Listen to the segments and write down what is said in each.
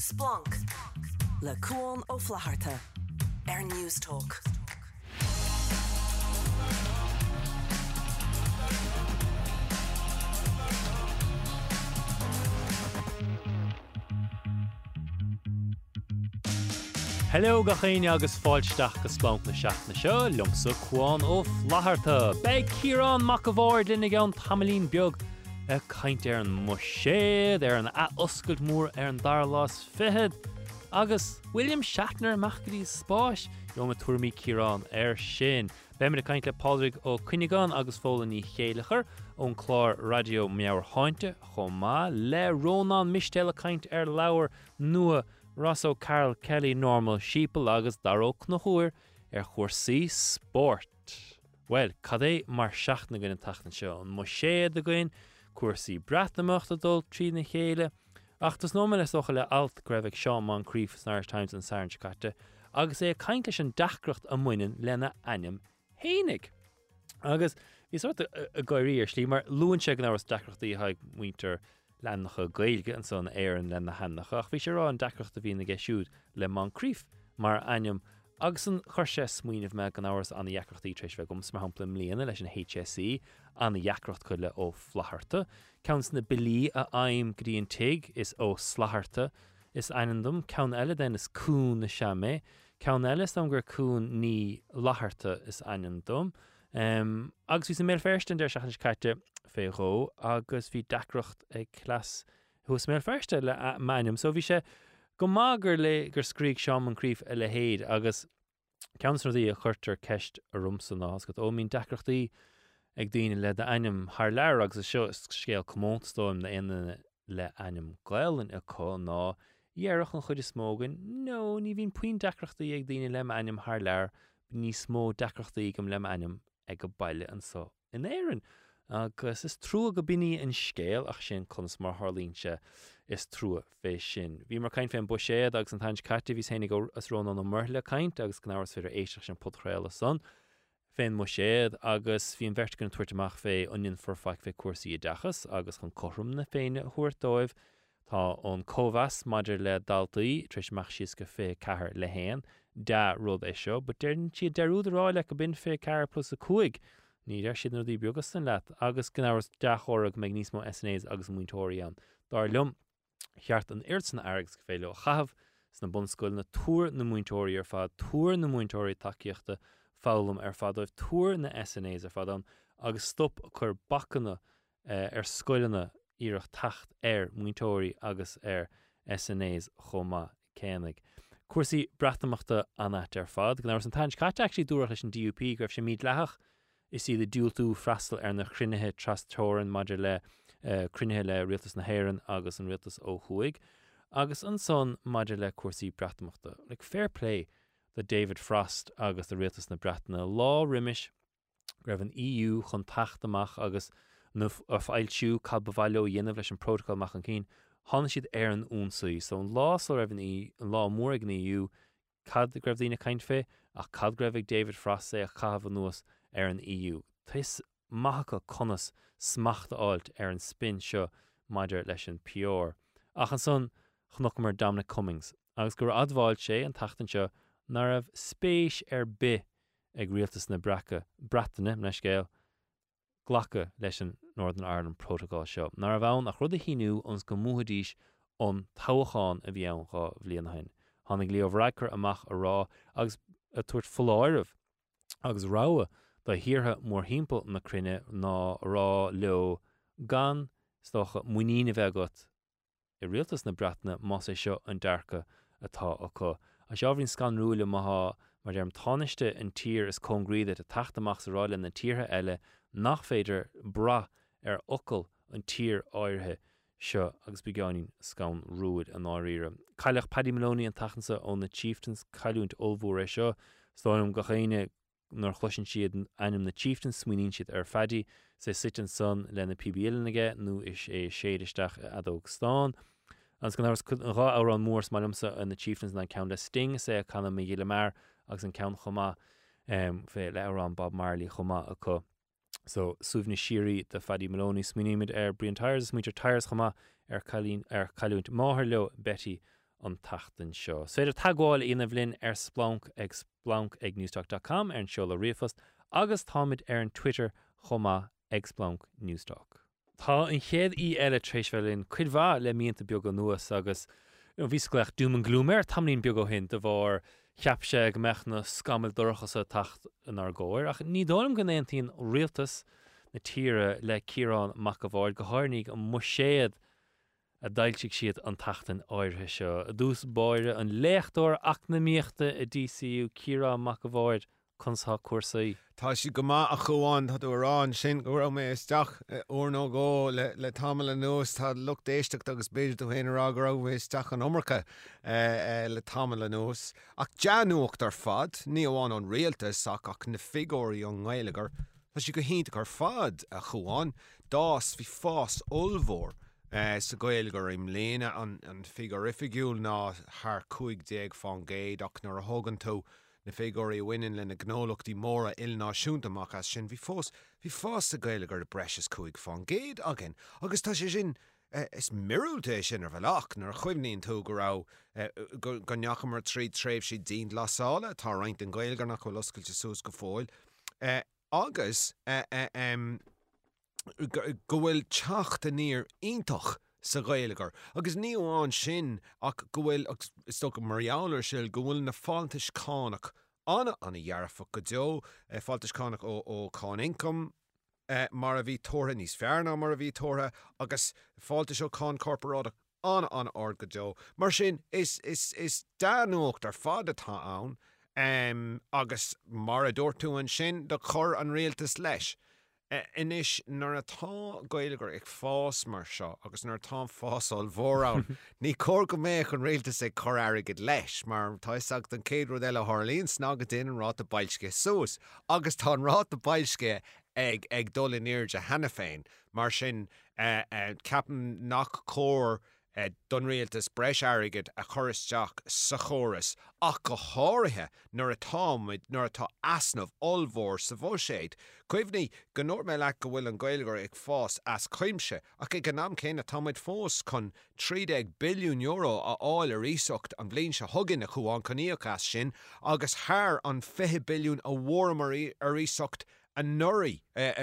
Splunk le Cuan ó Flaharta News Talk. Hello gachéine agus fáilteach go Splunk na seach na seo, lumsa Cuan ó Flaharta. Beidh Ciarán Macavór duine an tamlín beag a caint an muséad an oscailt mór an darlás fihead. Agus William Shatner machgadí spáis, Joma tuairmí Ciarán sin. Beimid a caint le Padraig ó Cuinneán agus fóla ní chéalachar ón chlár radio meabhar hainte chomá le Rónán Mistéil a caint leabhar nua Rosso Carol Kelly normal sheeple agus darok na huair chuirsaí sport. Well, cad é mar seach na gine tachtan seo an muséad a gine, cuirsaí bratnamach a dul trí na chéile, ach tas nómana is ocha le alt greibh Sean Moncrief as Irish Times an Saran Chicata, agus é caint leis an dachracht a muinen lena anim hénig. Agus, hí sort a gairíir slí, mar luan sé gan áras dachrachtaí haig winter lennacha gailge an son éan lena hannacha. Ach bhí sé rá an dacracht a bhí na geisiúd le Moncrief, mar anim agus an chuirse smuoineh me gan áras an dheacrachtaí treis bheith gums mar hampla mlíana leis an HSE an dheacracht chuile ó Flaharta. Count na bilí a aim gríon tig is ó Slaharta is einandum. Count eile den is cún na seame. Count eile is gur cún ní Laharta is einandum. Agus bhí sa méil ferstin der seachas caite fé ró, agus bhí dacracht ag clas hús méil ferste le mainim. So bhí sé go mágur le gur scríg Sean Moncrief le héad, agus ceansaí a chuirtar ceist a rumsan ná, go ó mín dacrachtaí ag daoine le de ainim thar leir, agus seo scéal commóntstóim na aine le ainim gailen a có ná dhearach an chud is smógan. No, ní bhín puin dacrachtaí ag daoine le ainim thar leir, ní smó dacrachtaí gom le ainim ag go baile an so in éireann. Agus is trúa go bíní an scéal ach sin chunas mar Harlínse is trúa fé sin. Bhí mar caint féin buséad agus an taint caite bhí hénig as rón an murthle caint agus gan áras féidir éisteach sin potréile son. Féin muséad agus bhí an vertigan tuairteach fé onion forfaic fé cuasaí a dachas agus chun chorm na féine thuairdóibh. Tá ón cóhas maidir le daltaí treismach sios go fé cahar le héan da rud é seo, but deirn siad derúd rá le go bin fé cahar plus a cuaig. Ní der siad nódí beagas san leat, agus gan áras dachorag meg nísmó SNAs agus muintóirí an. Dar lum, cheart an irtsan arags go fé le chahabh sna bunscoil na túr na muintóirí fad, túr na muintóirí takeíochta fálam fadóibh túr na SNAs fad an, agus stop chur bacana scoilanna íireach tacht muintóirí agus SNAs chomá cénig. Cuirsaí bratamachta anat fad, gan áras an taint caite actually dúrach leis an DUP greibh sé míad lethach, is í the dúltú freastal na cruinnithe trastóran maidir le cruinnithe le rialtas na héireann agus an rialtas ó chuaig, agus an son maidir le cuirsaí bratamachta. Like fair play the David Frost agus the rialtas na bratna lá riimiis greibh an EU chun tacht amach agus fáilsiú calbhhaileo dhéanamh leis an protocol mach an cín, tháinig siad an únsaí. So an lá so raibh an lá mór ag an EU cad greibh daoine caint fé, ach cad greibh ag David Frost é a chahabh nuas an EU. Tais maithacha conas smachta áilt an spin seo maidir leis an pior. Ach an son chnoch mar Dominic Cummings, agus gur admháil sé an tachtan seo nar raibh spéis bi ag rialtas na bratainine na scéal ghlacha leis an Northern Ireland Protocol seo. Nar bhain a rud a híniú ons go muhadís an tábhacháin a bhí ann gá bhlianahain. Tháinig líomhhreacair amach a rá agus a tuairt foláirmh agus ráha da hiartha mór himpeall na cruinne ná rá leo gan stocha muoína bheith agat I rialtas na bratna más é seo an dearcha atá acu. A seabhrín scanrúla maitha mar dearm tánaiste an tír is congríide a taachtamach sa ráile na tíortha eile nach féidir bra ocail an tír áirithe seo agus begáinín scan rúid an áíire. Cailleach Paddy Maloney an tachansa ón na Chieftains caiúint olbhór é seo, stáim go chéine nar chluisin siad ainm na Chieftains smuoín siad fadí sé sitan son le na PBL aige nó is é séidisteach adóg stán. Ans gan áras rá á an mórs mailimsa an na Chieftains na count le Sting sé a canna mé dhéile mar agus an count chomá fé le an Bob Marley chomá acu. So suúbhna sirí de Paddy Maloney smuoíimiid Brian Tyres is muidir Tyres chomá caiúint máthir leo Betty an tatan seo. So féidir tagháil ina bhlinn splunk ag newstalk.com an seo le riafast agus táid an Twitter chomá ag splunk newstalk. Tá an chéad eile tréisbhelinn cuidhá le mionanta beag an nuas agus bhíscleach dúm an glúmer tamlín beag ó hin de bhór cheapse go meach na scamil dorchas a tacht an argóir ach ní dólam go éontaíon rialtas na tíre le Ciarán McAvoy go háirníigh an muséad a dailsigh siad an tachtan áirithe seo. A dús báire an léchtúir ach na míochta a DCU Ciarán McAvoy chunsa cuasaí. Tá si go maith a chuáin tá rán sin go raibh mé isteach nó gó le tamil an nuas tá lucht éisteach agus beidir do héanará go raibh isteach an omracha le tamil an nuas. Ach deanúcht ar fad, ní amháin an rialtas ach na figóirí an Gaeilgear. Tá si go hinnta ar fad a chuáin dás bhí fás olmhór sa Gaeilgear im léine an figorifigiúil ná thar 15 fan géad ach nar a thugann tú na figóirí winnin le na gnólachtaí móra ilnáisiúntaach as sin bhí fás sa Gaeilgear de breis 15 fan géad agin. Agus tá sé sin is mirúilta sin ar bhealach nar chuimhníonn tú go raibh go neachamar trí tréimh si dín lasála tá roinnt an Gaeilgear nach bhfuil oscailte sús go fáil. Agus go bhfuil teachta níor iontoch sa Gaeilgear. Agus ní amháin sin ach go bhfuil is sto go marjouler sil go bhfuil na fáiltis cánach anna dhearfach go deo fáiltis cánach ó cán income mar a bhí tóra níos fearna mar a bhí tóra agus fáiltis ó cán corporáda anna ard go deo. Mar sin is dánuacht ar fad atá ann agus mar a dúirtú an sin do chur an rialtas leis. Inis nar atá Gaeilgear ag fás mar seo agus nar atá fásáil mhórán ní cór go méach an rialtas ag chur airgid leis mar tá sagt an céad rud eile Harlín snágad in an rát a bailsce sús agus tá an rát a bailsce ag dul in iirde hena féin mar sin ceapan nach cór don rialtas breis airgid a choristeach sa chóras ach go háirithe nar atá asnamh olmhór sa bhóséid. Cuimhní go nóir mé le go bhfuil an Gaeilgear ag fás as cuimse ach ag an am céine táid fós chun 30 billiún euro a áil ar ísocht an bblin se thugann a chuáin coníoch as sin agus thar an 20 billiún a bhórmar ar ísocht a nuirí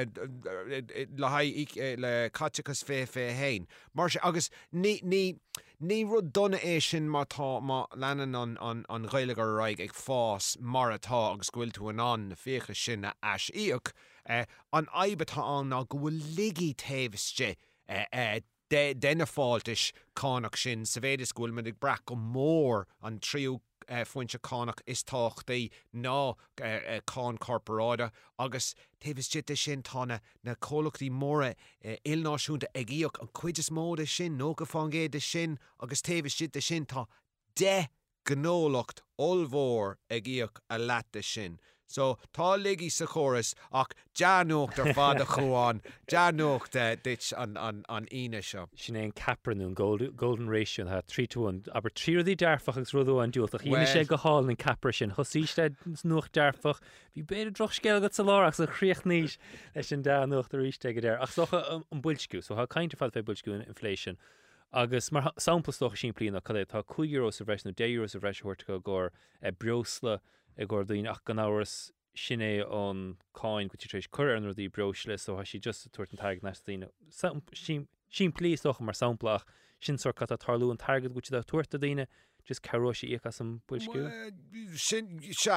le catchachas fé hain. Mar agus ní rud donna é sin má leanan an Gaeilgear raig ag fás mar atá agus ghuiil tú an na fécha sin a as íoch an aibatá an ná go bhfuil ligí taobhiste denna fáiltis cánach sin sa bhéidir ghuiil me ag brach go mór an tríú fointe cánach is táchtaí ná cán corporáda agus taobhiste sin tána na cólachtaí móra ilnáisiúnta ag íoch an cuid is móda sin nó go fangéad sin agus taobhiste sin tá de gnólacht olmhór ag íoch a leata sin. So tá ligí sa chóras ach deanúcht ar fad a chuáin deanúcht dit an ine seo. Sin é an capranún golden ratio ha 3-1 aber tríí dearfach agus rudú an dúach híine sé go háil an capra sin thosíiste nuach dearfach bhí beidir droch scéalgad sa láach sa chríocht níos leis sin deanúcht a ríiste go déir ach socha an builsciú so ha caiinte fad fé builsciú in inflation agus mar samplestoch sin plína cadé tá €2 a bhreis nó €10 a bhreis thuirta go gur breosla I gur dún ach gan áras sinné an cáin go trééis chur an rudí breosle so ha si just tuairt an taig nastíine sin plíoch mar samplach sin sor cat a tarlú an targad go a tuairta daine just caróisi íchas an builsciú. Sin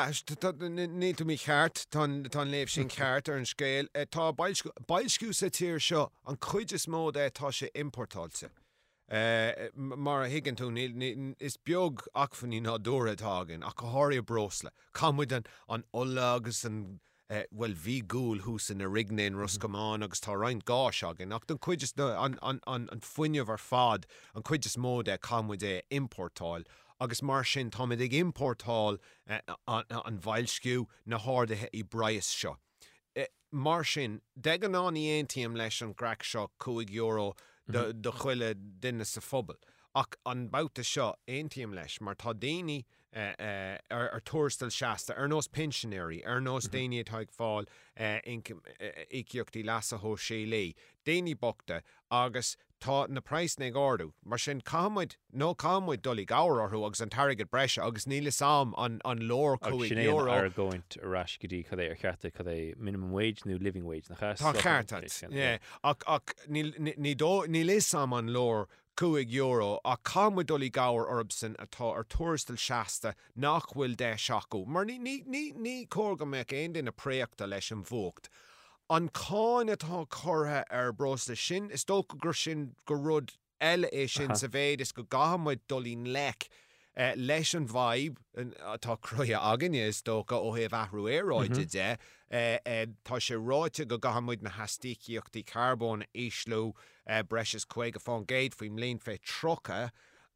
ní tú mí cheart tá léh sin ceart ar an scéil tá bailsciú sa tíir seo an chuid is mód tá sé importáilte. Mar a higann tú is beag achfaní ná dúratágan ach go háirí brosla. Camuid an ola agus an well bhí gúil hús in a rignain ruscamán agus tá roinnt gáis agin ach don chuid an fuinneamh ar fad an chuid is mód camuid importáil agus mar sin táid ag importáil an bhailsciú na hádathe I brais seo. Mar sin de an áí aontíam leis an graic seo €2 de chuile duine sa phobal. Ach an bouta seo aontíam leis mar tá daoine ar tuairstal seasta ar nós pensionéirí ar nós daoine atá ag fáil iciíochtaí leasa thó sé lé. Daoine bogta agus tá na price na gordú mar sin cámuid dulí gáir orthú agus an targad breise agus níle sam an lór sin €2 ar goint arás gotí chu é ar cheartta chu é minimum wage nó living wage na chas. Tá cheartta ach ní lé sam an lór €2 a cámuid dulí gáir orbsan atá ar tuairistal seasta nach bhfuil de seacu mar ní cóga me aon duine préachta leis an bhógt. An cáin atá chortha ar brosta sin is tóca gur sin go rud eile é sin sa bhéad is go gahamid dulín lech leis an bhaib atá cruithe aganine is tóca ó heh ahrú éráide de tá sé ráite go gahamid na hastííochttaí carbón éislú breis chuig a fáin géad faoim léon fé trocha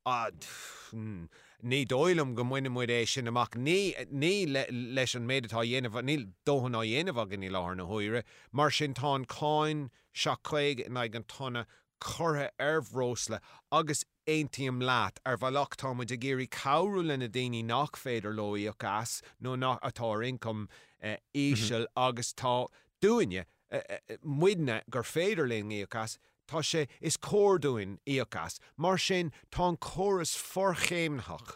ní dóilm go muine muid é sin amach ní leis an méadtá dhéanamh ní dóhanna dhéanamh gan í láthar na huire mar sin tá cáin se chuig in ag an tonna chortha arbhrósla agus éontíam leat ar bhealach táid a géirí cabhrú lena daoine nach féidir lóí gas nó atá incom íseal agus tá dúine muidne gur féidir léon gas tá sé is córdúin íochas mar sin tá choras forchéimnach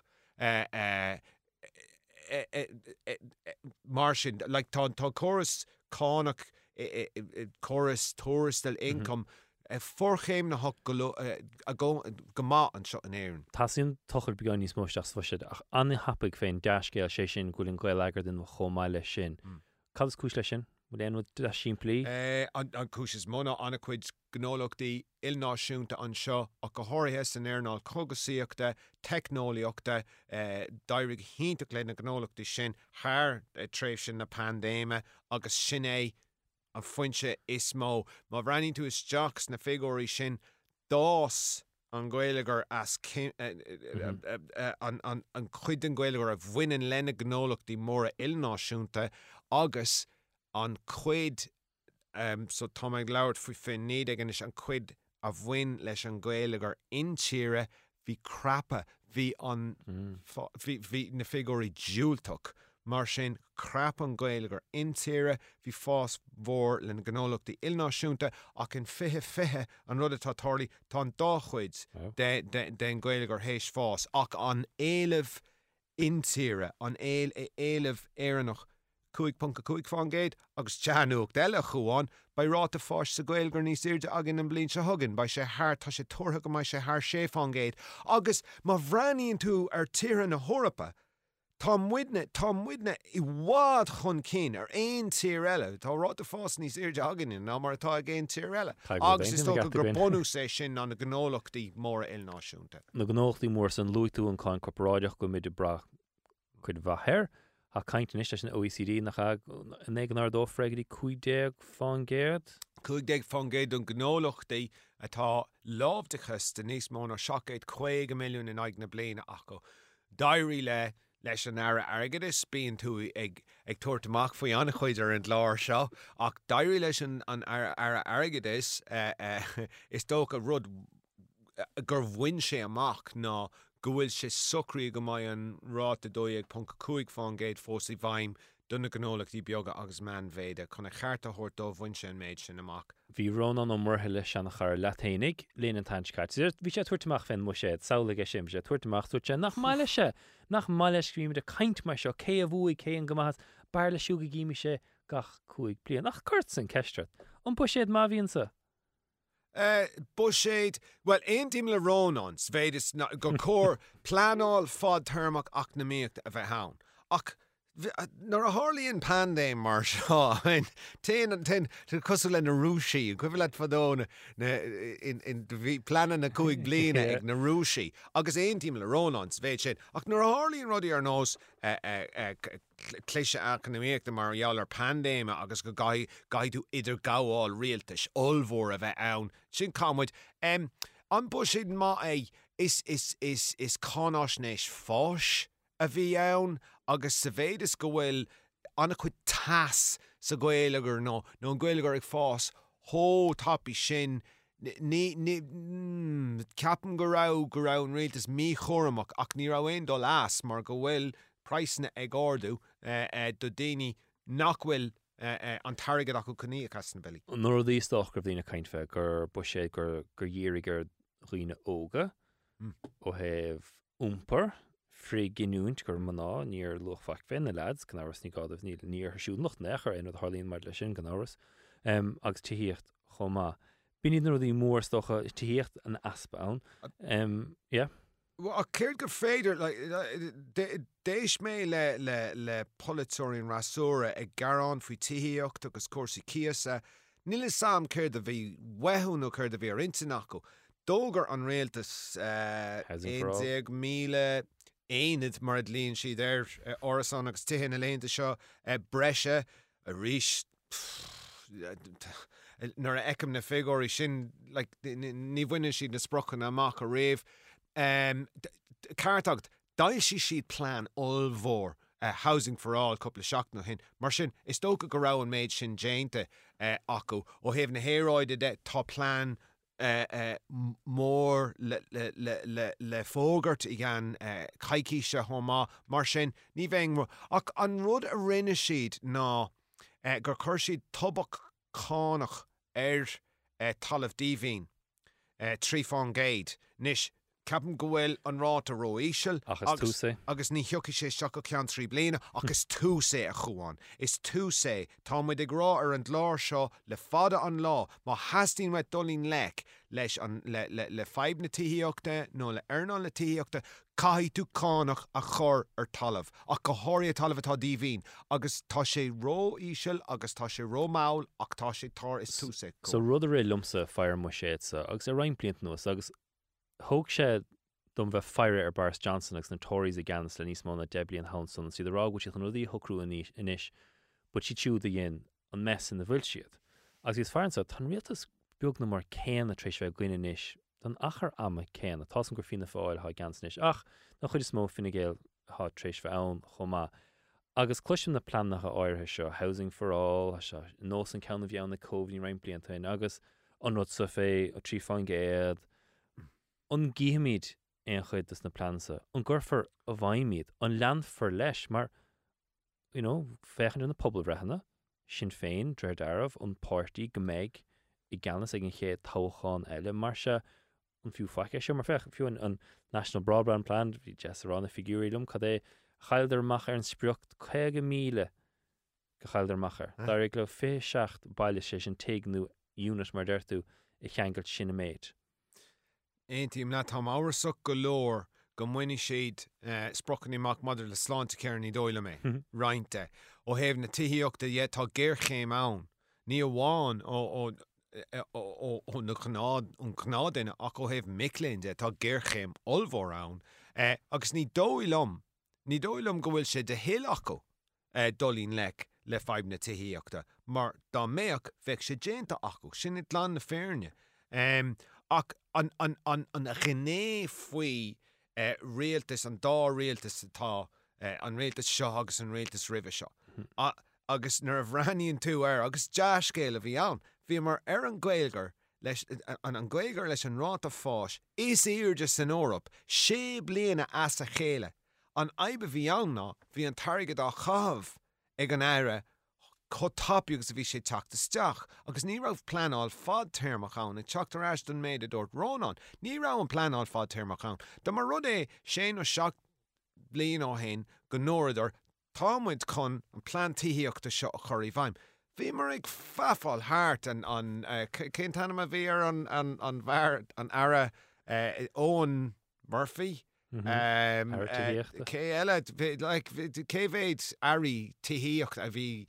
mar sin tá choras cánach choras tuairistal income forchéimnach go má an seo an éireann. Táíon tochar beáin níos móisteach fuisiid ach anna happaigh féin deascéil sé sin gúiln goil agur den chomáile sin. Calas cúis lei sin? Bhfuil éanú siimplí? An cúis is mna anna chuid gnólachtaí ilnáisiúnta an seo a go háirithe san airnáil cogasíochta, technoliaachta, dairigh hínta le na gnólachtaí sin, thar tréimh sin na pandéime agus sin é an foiinse is mó. Má bhreanín tú isteach na figóirí sin dás an ghaeilgear as an chuid an ghaeilgear a bhainean lena gnólachtaí móra ilnáisiúnta agus an chuid so tá ag leabhart faoi fin níd an is an chuid a bhain leis an ghaeilgear intíre hí crappa hí na figóirí dúilteach mar sin crap an ghaeilgear intíre hí fás mhór lena gnólachtaí ilnáisiúnta ach in fiche an rud atá tarlaí tá dá chuid den ghaeilgear hééis fás ach an éilimh intíre an éilimh éireannach 2.5 fan géad agus teanúach deile chuáin ba ráta fáis sa ghaeilgear níos irde agin an blin se thugann ba sé thar tá sé tuaithe go mai sé thar sé fan géad agus má bhreaníonn tú ar tíre na Hórappa tá muidne i bhád chun cin ar aon tír eile tá ráta fás níos irde agin ná mar atá géon tír eile agus is tócha gur bonú sé sin an na gnólachtaí móra ilnáisiúnta. Na gnólachtaí mór san lúitú an cáin corporáideach go muidir bra chuid bhathir a caiintin is leis an OECD nach an éaganar dó freigadí 15 fan géad? 15 fan géad an gnólachtaí atá lábhdachas den níos mó ná 7.5 milliún in aig na bliana ach go dairí leis an aire airgad is bíon tú ag tuairteach faoi anna chuid ar an láir seo ach dairí leis an aire airgad is tócha rud gur bhain sé amach ná go bhfuil sé sucraí go maiid an ráta 2.5 fan géad fósaí bhaim duna gnólachtaí beaga agus man bhéide chuna chearta thuirt dó bhain sé an méid sin amach. Bhí Rónan ó murtha leis an chur leténig léon an tainteáit. Bhí sé tuairteach fin mu séad saola sim sé tuairteach tuairte nach maiile se nach maiile scríime de caiint mar seo cé a bhuaigh cé an gomath bear le siúga gíimi sé gach 5 bliain nach chuirt san ceistrat. An pu séad má bhíonn sa? Bushade, well, ein dim le Rónan, svéid is go cór planáil fad termach ach na míocht a bheith haun. Ach, nar a hárlíonn pandéim mar seo, ten cosú le na rúsí, cuifiad fadóna in planan na 5 bliana ag na rúsí, agus ein dim le Rónan, svéid sin. Ach, nar a hárlíonn rudí ar nós cléise economíocht mar ar pandéime agus go gaiidú idir gáháil rialtais olmhór a bheith ann. Sin cámuid, an Bushade má é is cánáisnéis fáis a bhí ann agus sa bhéad is go bhfuil anna chuid tas sa ghaeilgear nó an ghaeilgear ag fás thó tapí sin ceapan go raibh an rialtas mí chóramach ach ní raibh aon dó las mar go bhfuil praisna ag ardú do daoine nach bhfuil an targad acu cní a casna belly. Nor dí stoch gur bhína caiinfe gur bu sé gur dhéir gur riine óga ó heh úmper frí ginúint gur maná níor luchfach fin na lads gan áras ní gádah níor siú noch nechar in Harlín mar lei sin gan áras agus tíhíocht chomá. Bíní nó dí mór stocha tíhíocht an aspa ann. Well, a céir go féidir déis mé le Politorín rasúra ag garán faoi tííocht agus cuasa cíasa, níl is sam céir a bhí wethún ó céir a bhí ar intanacu. Dógar an réaltas 1,000,000 éad mar líonn siad ar orasán agus tuhin a léonnta seo breise a ríis nar a eicem na figóirí sin ní bhaine siad na sprochan amach a réamh. Cartagd, dail siad plán olmhór Housing for All couple of seach nó hin. Mar sin, is tóca go rá an méid sin déanta acu ó heh na héráide de tá plán mór le fógart i gan caiiciise thomá mar sin ní bhéing ach an rud a rinne siad ná gur chuir siad tubach cánach ar talamh díomhín trí fán géad níos ceapan go bhfuil an ráta ró íseal agus ní thiocfaidh sé seach go ceann trí bliana agus túsé a chuáin. Is túsé tá muid ag rá ar an lár seo le fada an lá má hastín me dulín leis le feib na tííochta nó le airná le tííochta caithí tú cánach a chur ar talamh ach go háirí talamh atá díomhín agus tá sé ró íseal agus tá sé ró máil ach tá sé tar is túsé. So rud a ré lumsa fear mu séad agus a rein bliant nuas agus thóg sé dom bheith feire ar Boris Johnson agus na Tories a gans le níos mó na Deblí an Hanson si rá go si an rudí thocrú inis, but si tiú a dhéon an mess in na bhfuil siad. Agus is fearan sa tan rialtas beag na mar céan a trééis bheith gine inis den achar ama céan a tásan gur fina fáil há gans inis ach na chuid is mó finna géal há trééis bheith ann chomá. Agus cluisiim na plannacha áirithe seo Housing for All se nós an ceanna bheann na COVID rein bliantain agus an rud sa fé ó trí fáin géad an gíimiid an chuid is na plansa an gurfar a bhaimimiid an lean for leis mar fechan in na pobl brehanna sin féin dreir darmh an pártaí go méid i gceannas ag an chéad táchaán eile mar se an fiú faice seo mar fech fiú an National Broadband Plan bhí jearrán na figúílumm cad é chaildarmach ar an spriocht 2,000,000 go chaildarmachar. Dar ag le fé seacht bailile sé sin teagnú unit mar deirtú i cheangailt sin na méid. Eintíim le tá áhasach go leor go muine siad sprochan amach madidir le sláinte cearn í dóile mé reinte ó heh na tííochta dhé tá géirchéim ann ní amháin ó na chnádaine ach ó heh miléin de tá géirchéim olmhór ann agus ní dóilm go bhfuil sé de héal acu dulín le feib na tííochta mar dá méach bheith sé déanta acu sin it lán na féirne ach an ghinné faoi réaltas an dá réaltas atá an réaltas seo agus an réaltas ribh seo. Agus nar a bhraíonn tú agus deascéil a bhí ann, bhí mar ar an ghailgar leis an ghailgar leis an ráta fáis is iirde san Eorop sé bliana as a chéile. An aibe bhí ann ná bhí an targad á chahabh ag an éire chotápiúgus a bhí sé teachtasteach agus ní rah planáil fad termach ann ag teachtar Ashton méid a dúirt rónán. Ní rah an planáil fad termach ann. Tá mar rud é sé ó seach blion á hain go nóidir támuid chun an plán tííochta seo a choirí bhaim. Bhí mar ag faáil háart an cén tanna a bhí ar an bhar an ara Owen Murphy. Cé eile céhhéid airí tííocht a bhí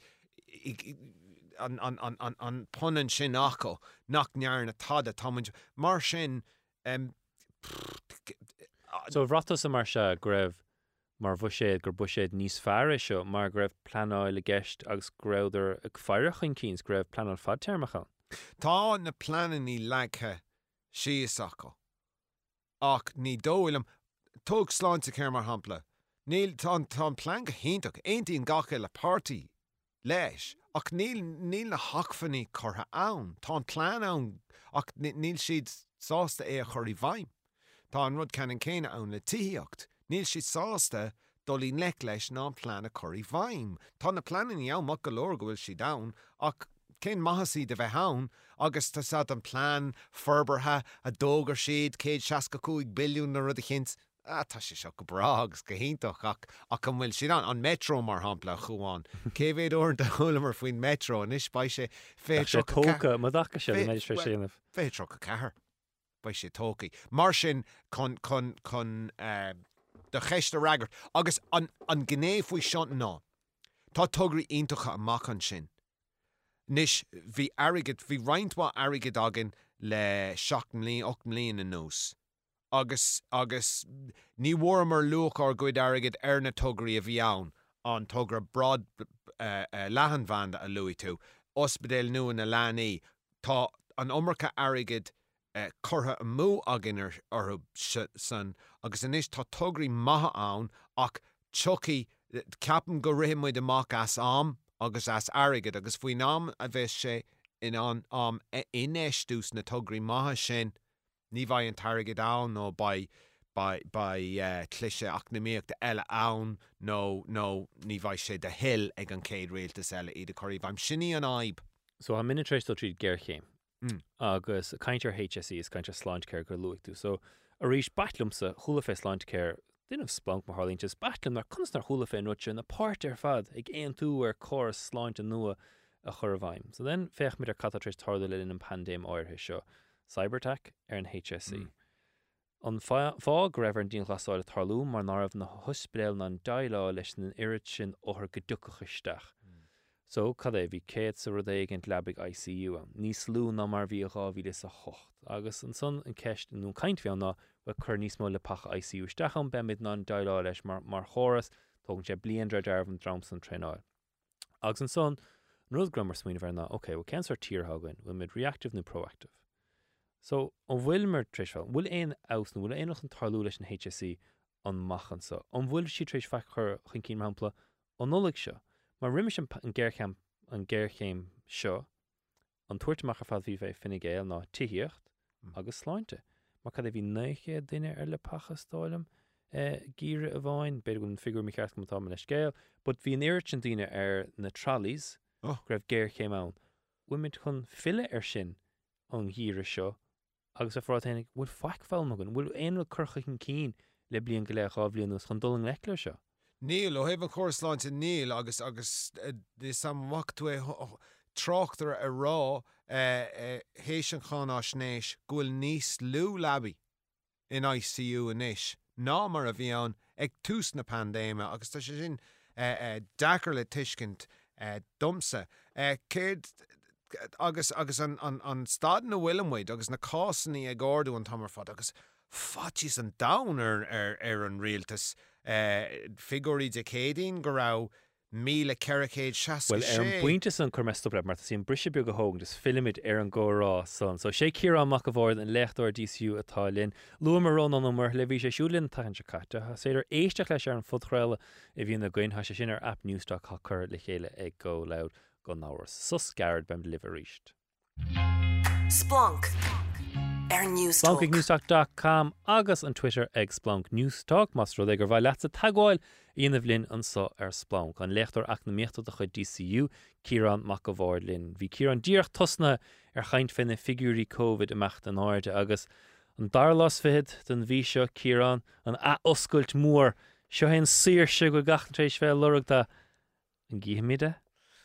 an punan sin acu nach near na tada támuid mar sin So bhratas a mar se greibh mar bhuiséad gur buiséad níos fearre seo mar greibh planáil le gceist agus gréidir ag feirichin cíns greibh planáil fad termachán. Tá na planan í leithe síos acu ach ní dóilm tóg sláinte céir mar hampla. Níl tá plán go héintach aontaíon gacha le pártaí leis ach níl na hachfannaí chutha ann. Tá an plán ann ach níl siad sásta é a chuirí bhaim. Tá an rud ceann céine ann le tííocht. Níl siad sásta dolín lech leis ná plan a choirí bhaim. Tá na planan í mac go leor go bhfuil si da ach cén maithasí de bheith hán agus tá sa an plán ferbertha a dógar siad 165 billiún na rud a chins. Tá sé seo go bragus go hiintach ach an bhfuil siad an metro mar hampla chuáin. Céhéad orint a thulamar faoin metro an is ba sé féitro tóca má dacha sé méidir fé séanamh. Féitro a cethir ba sé tócaí. Mar sin chun de cheiste ragart agus an gné faoi sean ná. Tá tugraí iontacha amach an sin. Nis bhí roinntá airigid agin le 7 mlíon 8 mlíon in nús. Agus ní bhfuair mar luach ar gcuid airigid ar na tugraí a bhí ann an tugra brad lehanmhanda a luí tú. Ospedéil nua na leanaí tá an umracha airigid curtha mú agin ar san agus inis tá tugraí maithe ann ach tucaí ceapan go rimuid amach as am agus as airigid agus faoin am a bheith sé in an am inéistús na tugraí maithe sin ní bhaid an tarigid ann nó ba clise acnamíocht eile ann nó ní bhaid sé de hill ag an céad réaltas eile iad a choirí bhaim sinní an aib. So an minitrééis tríd ggéirchéim agus caiintear HSE is caiintear sláint ceir gur luigh tú. So a rís batlumsa chula fé sláint ceir duanamh splank mar hálíntes batlum nar constar chula fé nuite na páirt ar fad ag éon tú ar choras sláint an nua a chur bhaim. So then féch mit ar catatrééis tarda le in an pandéim áirthe seo. Cybertech ar an HSE. An fág raibh an díon glasáil a tarlú mar náramh na hospedéil na an dailá leis an irid sin óthar go duchaisteach. So cad é bhí céad sa rud éigent lebig ICU am. Níos lú ná mar bhí a gáhíle sa hocht. Agus an son an ceist nó caint bhí ná bh chur níos mó le pacha ICU isteach an bemid ná an dailá leis mar choras tógann sé blion dearbh an drams an treáil. Agus an son rud grammar smaoine bhar ná, ok, bhfuil cénsar tíorthagain, bhfuil mid reactive nó proactive. So, an bhfuil mar trísfeil, bhfuil éon aus nó bhfuil éonach an tarlú leis an HSE an machan sa. An bhfuil si tríis feic chur chun cín hampla an nulaigh seo. Mar riimiis an ggéirchéim seo, an tuairteach ar fad bhí bheith finnig géal ná tithíocht agus sláinte. Mar cad é bhí 9 duine ar le pacha stáilm gíre a bháin, beidir go an figur mí cheart go tá le scéal, bud bhí an éirt an duine ar na tralís raibh ggéirchéim ann. Bhfuil mit chun fille ar sin an gíre seo agus a frátainnig bhfuil feic fáilmagan, bhfuil éonil curcha an cín le blion go le chábhlíonús chun dul an leicla seo. Níl ó hebh an chóirsáinte níl agus dí sam wachtú trochttar a rá hééis an chaná snéis ghfuil níos lú labí in ICU inis. Ná mar a bhí an ag tús na pandéime agus tá sé sin dachar le tuiscint dumsa. Céad agus an stad na bhfuilmhaid agus na cásanní ag gáardú an tamar fad agus fatís an dain ar an rialtas figurí de cédín go rá 1460. Well, ar an buinte san chumestobred mar sí an brise beag go hóg dus filmid ar an górá son. So sé Ciarán Mac Bhard an lechtúir DCU atá linn. Luam mar rón an umar le bhí sé siúlinn tagan se caite. Séidir éisteach leis ar an fudchréile I bhíon na gcuin se sin ar app newsstock ha chur le chéile ag go loud go náras. Sus garad bem live ríist. Splunk ar Newstalk. Splunknewstalk.com agus an Twitter ag Splunk Newstalk. Mas rud ag gur bhaid leatsa tagháil Íanamh linn an sa ar Splunk. An lechtúir ach na míochtta a chuid DCU Ciarán Mac Bhard linn. Bhí Ciarán díoch tosna ar chaint finna figurí COVID imeachta an áirde agus an darlas fihid den bhí seo Ciarán an oscailt mór seo hen saoirse go gachantrééis fé lurugta an gíimiide.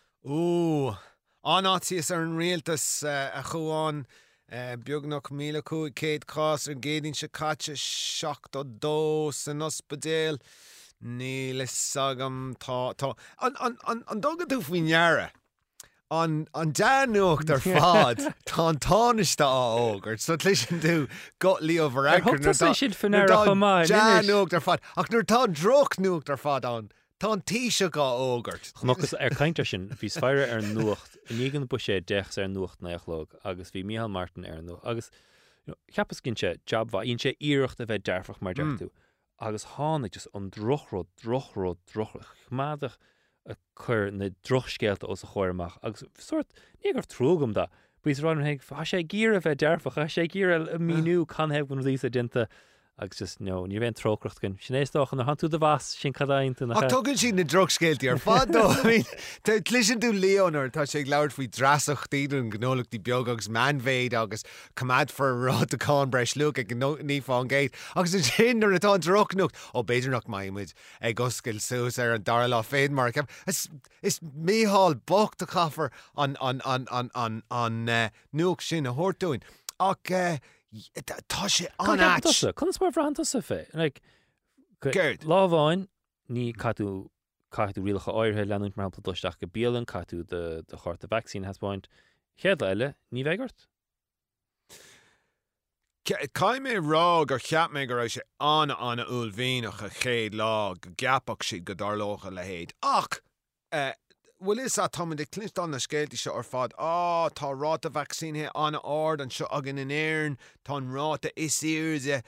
Anátíos ar an rialtas a chuáin beagnach 1,500 cás ar géadín se caite 72 san ospedéil ní le sagam tá an dogad tú faoinhearra an deanúcht ar fad tá an táneiste águrt so tlisin tú got líomh ar anchor deanúcht ar fad ach nuair tá drochnúcht ar fad an tá an tíise gá ógurt. Chnochas ar cainte sin bhí sfeire ar nuacht inígan bu sé dechs ar nuacht naichlóg agus bhí Micheál Martin ar nuacht agus cheappas cinse job bha íon sé íireacht a bheith dearfach mar deartú agus hánig just an drochród chmáadach a chur na drochscéalta os a chóirmach agus sort ní gur trógam da bís rán heag sé gír a bheith dearfach a sé gír a míú can hebh gon lísa dinta agus just ní bhéon trócrocht gon sinnééisach an tú de bhas sin cadáint Ach tugann sin na drogscéiltí ar fad dó Tá clisin tú Leonar tá sé leir faoi drasach tíún gnólaach tí beag agus manmhéid agus cumad for rád aán breis lu ag ní fá géid agus an sin ar atá drochnúcht ó beidirnach maiimiid ag goscail suas ar an dar lá féad mar is méáil bocht a chafar an nuach sin a thuirtúin ach tá sé anáit. Chun mar bhrananta sa fé Gerd. lábháin ní catú rialacha áirthe leanúint mar hapla doisteach go bíalan catú de chuirt a vaccine haspáint chead eile ní bheigart. Cai mé rá gur cheap mé gur éis sé anna úlhíach a chéad lá go gapach si go darlócha le héad. Ach bhfuil is a tá de clint an na scéaltí seo ar fad tá ráta a vaccine anna ard an seo agan in éirn tá ráta isíirde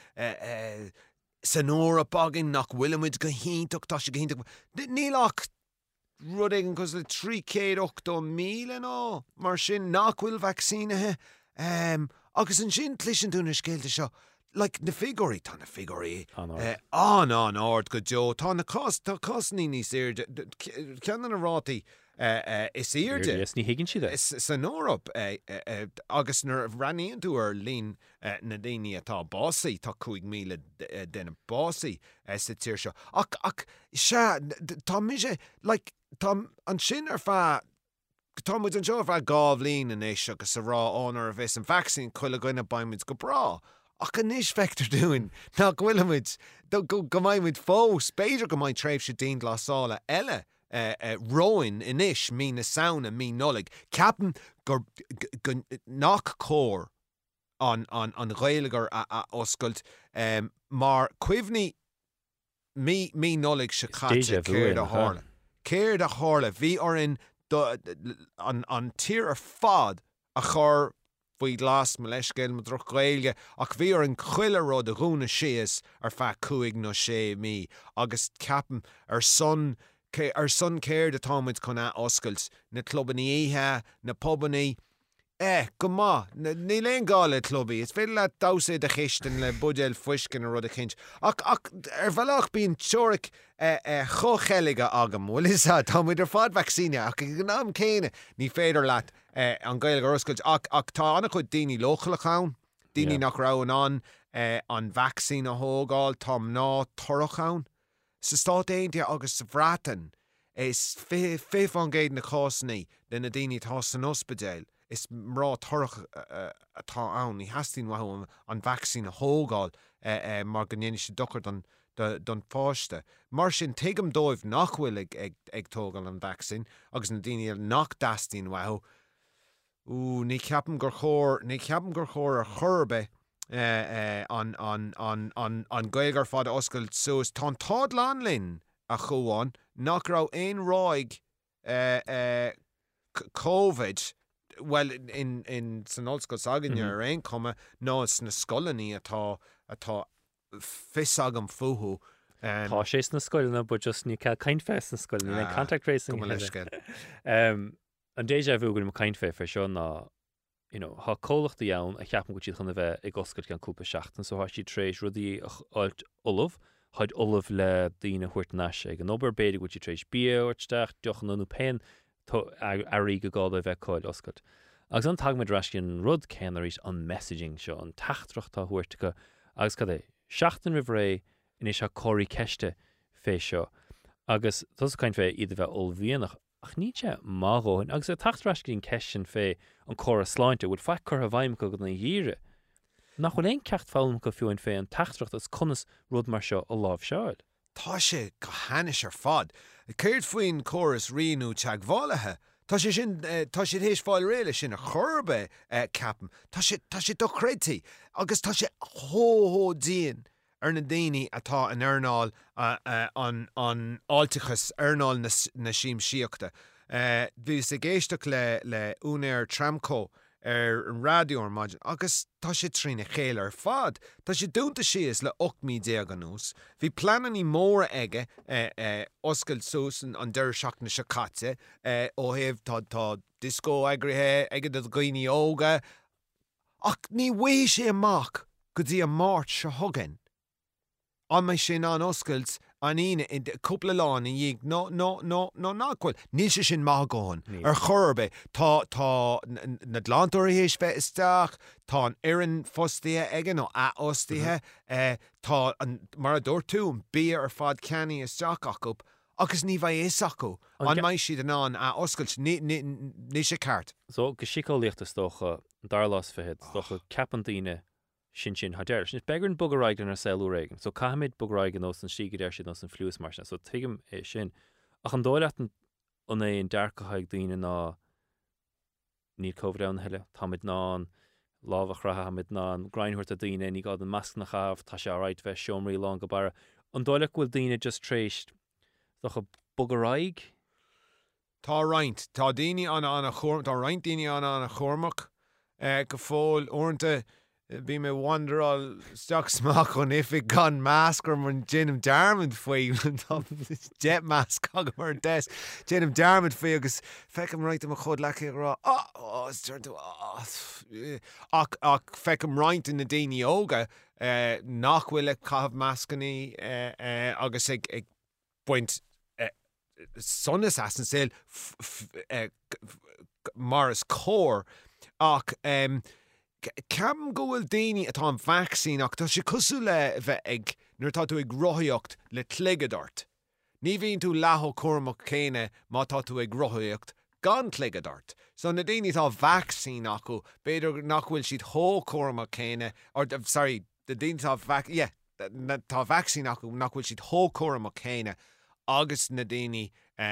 san óra bagin nach bhfuilmuid go híntaach tá sé go híntaach. Nílach rud éigen cos le 3.8 míle ná mar sin nach bhfuil vaccinethe agus an sin clisin tú na scéalta seo na figurí tá na figurí an ard go deo tá na cos ní séirde cean an rátaí is íirde ní higann siad san órap agus nar raníonn tú ar lín na daoine atá básaí tá 5 míle denna básaí sa tíir seo ach se tá mi sé tá an sin ar fá tá muid an seo ar fá gábh lín in éis agus sa rá ánar a bheits an vaccine chuile goine baimid go brá ach an níos fectar dúin ná bhfuilmuid go maiid fós beidir go maiid tréimh sé daon glásála eile roin inis mí na saona mí nolig ceapan gur nach cór an réalagar a oscailt mar cuimhní mí nolig se chatte céir a hála. Céir a hála bhí ar in an tír ar fad a chur faoi glas me leiscéil mo droch réilge ach bhí ar an chuile rud a rúna sios ar fe 5 nó 6 mí agus ceapan ar son céir de támuid chuna oscailt na clubbaní ihe na pobaní go má ní léon gála clubí is féidir le dása de chistan le budéil fuiscin a rud a chinint ach ar bhealach bíon teoric chochéige agam bhfuil is támuid ar fád vaccine ach go nám céine ní féidir leat an gailge oscailt ach tá anna chud daoine lochail chun daoine nach raibh an vaccine a thógáil tám ná torachán sa stát éinte agus sa bhreatan is fih an géad na cásannaí den na daoine tá san ospidéil is mrá torach atá ann ní hastín wath an vaccine a thógáil mar gnéine sé dochar don fáiste. Mar sin tuigim dóibh nach bhfuil ag tógáil an vaccine agus na daoine nach dastín wath ní ceapan gur chóir ar churbe an gaigar fad oscailt suas tá tád lánlinn a chuáin nach rá éon ráig COVID well in san olscoil sagan ar aon cuma ná na scolaní atá fis agam fuhu Tá sé na scoilna bu just ní ceil caiint fest na scoilna le contact tracing an déjà vu gur caiint fé fe seo ná há cólachta ann a cheapan go tíad chuna bheith ag oscailt gan cúpa seachtain so há si trééis rudí áilt olah chuid olah le daoine chuirt neis ag an obair beidir go tí trééis bíorteach deochanú pein airí go gáda bheith cáil oscailt. Agus an tagmid rascin rud ceanaéis an messaging seo an tachtreachtá thuirrtacha agus cad é seachtain rih ré inis se choirí ceiste fé seo agus tus caiint fé iad bheith olbhíonach ach níte máthóin agus a tachtrascin ceistin fé an chora sláinte bhfuil fe chur a bhaim go na dhíre. Nach bhfuil éon cecht fáilm go fiúin fé an tachtreacht as conas rud mar seo a lámh seáil. Tá sé go hanis ar fad. Céirt faoin choras rianú teaghálathe. Tá sé hééis fáil réile sin a churbe ceapan. Tá sé do crédtaí agus tá sé thódíon ar na daoine atá an airnáil an áiltichas airnáil na síim síochta. Bhí sé géisteach le únéir tramcó ar an rádió maidin agus tá sé trína chéile ar fad. Tá sé dúnta síos le 8 an nús. Bhí planan í móra aige oscailt suasan an deir seach na sicáte ó thaobh tá disco agrithe aige do gcuoine óga ach ní bhfuil sé amach go dtí a máirt se thugan. an mai sin an oscailt an ine in cúpla láin in dhéag nó náhfuil níl sé sin má gáin ar chorbe tá na dlántúir hééis bheith isteach tá an ian fostíthe aige nó a ostíthe tá mar a dúir tú an bí ar fad ceannaí isteach acu agus ní bheith éach acu an mai siad an a oscailt ní sé ceart. So go sicáíochtta stocha darlas fehead stocha cepantíine sin hadeir. Sin is begarin bugaraigen ar selú réigen. So caiimiid bugaraigen os an sigad sin os an fluús marsna. So tuigim é sin. Ach an dóile an é an dearcahaig daoine ná ní COVID an heile. Táid ná an lábhach ratha hamid ná an grindhuirt a daoine ní gád an masc na chaamh tá sé áráid bheith siomraí lá go bara. An dóile bhfuil daoine just tréist stocha bugaraig? Tá roint. Tá daoine an chorm, tá roint daoine an chormach go fóil ornta bí mé wanderall steach smach chun ifig gan máscar man Jim Darmid faoi jet mask agam mar des Jim Darmid faoi agus fecam right am a chud lecha rá ach fecam right in na daoine óga nachhfuil cahabh mascaní agus ag buint sonas as an sil maras cór ach Cam gohfuil daoine atá an vaccín ach tá sé cosú le bheith ag nuair tá tú ag rothaíocht le tligadart. Ní bhíonn tú lethó cuairmach céine má tá tú ag rothaíocht gan tligadart. So na daoine tá vaccín acu beidir nachhfuil siad thó cuairmach céine sorry, the daoine tá tá vaccín acu nachhfuil siad thó cuairmach céine agus na daoine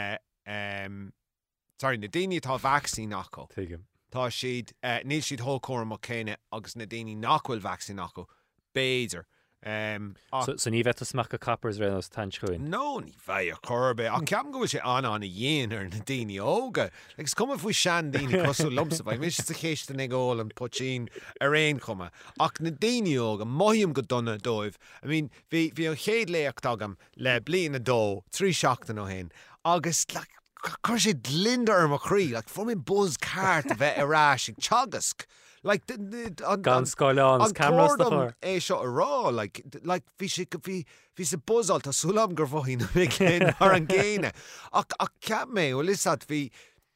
sorry, na daoine tá vaccín acu. Tuigim. Tá siad níl siad thó cuairmach céine agus na daoine nachhfuil vaccín acu béidir. So ní bheith smach go cappers ré os tan chuin? No, ní bheith a chorbe. Ach ceam go sé an a dhéana ar na daoine óga. Legus cum faoi sean daoine cosú lumsa bhaid mis sa chéiste ag óil an potín ar réon chuma. Ach na daoine óga maithim go donna dóibh. I mean, bhí an chéad léocht agam le bliana dó trí seachtain ó hen. Agus chuir sé lindar mar chrí, fu mé buzz cart a bheith arás ag teagask. Gan scoileán as cameras na chóir. É seo a rá, bhí sa buzzalt a súlam gur bhóin ar an ggéine. Ach ceap mé ó lisad bhí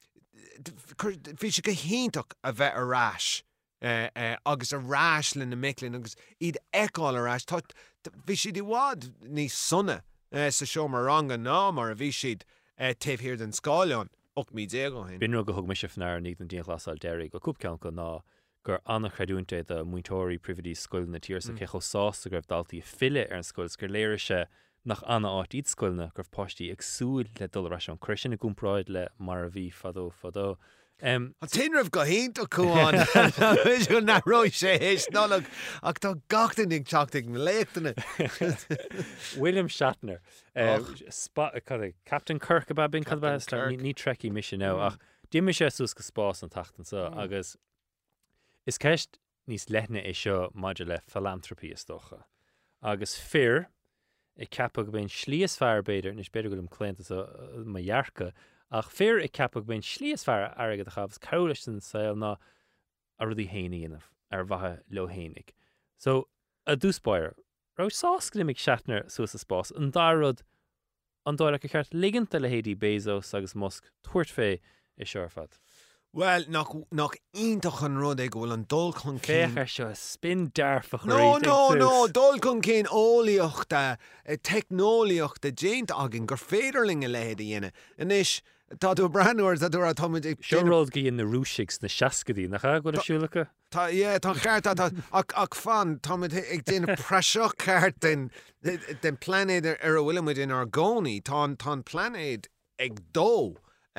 sé go híntaach a bheith arás. Agus a rás le na miclinn agus iad eáil arás. Bhí siad i bhád níos sunna sa seo mar rang an ná mar a bhí siad taobhhir den scáileán 8 go hen. Bhíonn go thug mis fnar ní an díon glasáil deirí go cúpceann go ná gur annach cheúnta de muintóirí privití scoil na tíir sa cecho sásta gur daltaí fille ar an scoil gur léire se nach anna áit iad scoilna gur postí ag súil le dul ra an cruisisin na gúnpráid le mar a bhí fadó. An tinrah go hénta chuáin go na roi sé hééis nálag ach tá gatain ag teachtaigh na léachtainna. William Shatner Captain Kirk a bin ní trekí mis ná ach Dí sé sús go spás an tatan sa agus is ceist níos lethne é seo maidir le philanthropy is stocha. Agus fear I capag ben slíos fear beidir nís beidir go clénta ma dhearca ach fear I capag ben slíos fear agad a chabhs caulisan saoil ná a rudí héine inmh ar bhathe lo hénig. So a dúspáir rá sásclimig Shatner suas a spás an dárod an dáire go cheart liganta le héadí Bezos agus Musk tuairt fé I seorfad. Well, nach ítach an rud ag bhfuil an dul chun céin. Féchar seo spin dearfach No, dul chun céin ólaíochta, technólaíochta déint agin gur féidirling a lehéad a dhéine. Inis, tá tú breanúir a dúir a thoid ag... Seoród í in na rúisigs na seacadí, nach go a siúlacha? Tá cheart ach fan, thoid ag déine preisio ceart den planéad ar a bhfuilmuid in ar gcónaí, tá planéad ag dó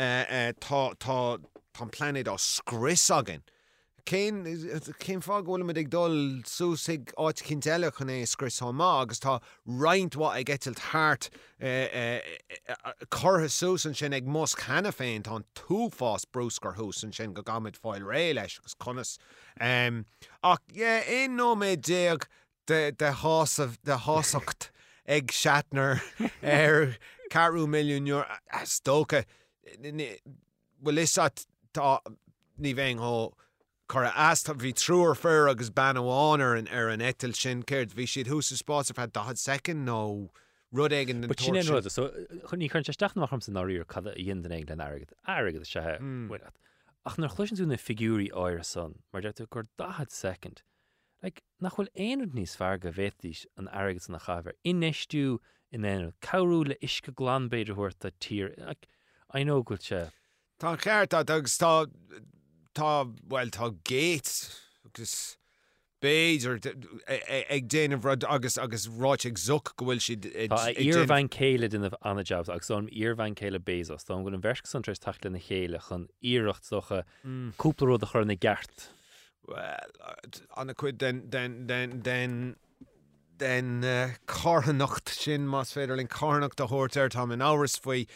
tá planéad á scris agin. Cén fá bhfuil ag dul sús ag áit cinteile chun é scris má agus tá rointhha ag getilt thart chortha sús an sin ag Musk hena féin tá tú fás brúscar hús an sin go gamid fáil ré leis agus conas. Ach é nó mé déag de hásacht ag Shatner ar 4 milliún euro stócha bhfuil is tá ní bhéon Cor as bhí trúr fear agus banháin ar an etil sin céirt bhí siad hús spás had 10 second nó rud éigen den sin rud so chuní chuint teach nach san áír cad a dhéan ag den agad se bhuiile. Ach nar chluisiú na figúí áir san, mar deirú gur 10 second. Nach bhfuil éonad níos fear go bhéis an agad na chahar. Inéisú in éanú cabhrú le isce glán beidir thuirt a tír. Ainógúil se. Tá cheart agus tá géit agus béidir ag déanamh rud agus ráit ag zuc go bhfuil siad íorhhain céile duine anna jobs agus an íorhhain céile bézos. Tá bhfuil an bhersc santas tala na chéile chun íirecht socha cúplaród a chur na gceart. Well, anna chuid den carhannacht sin más féidir linn carhannacht a thuirteir tá an áras faoi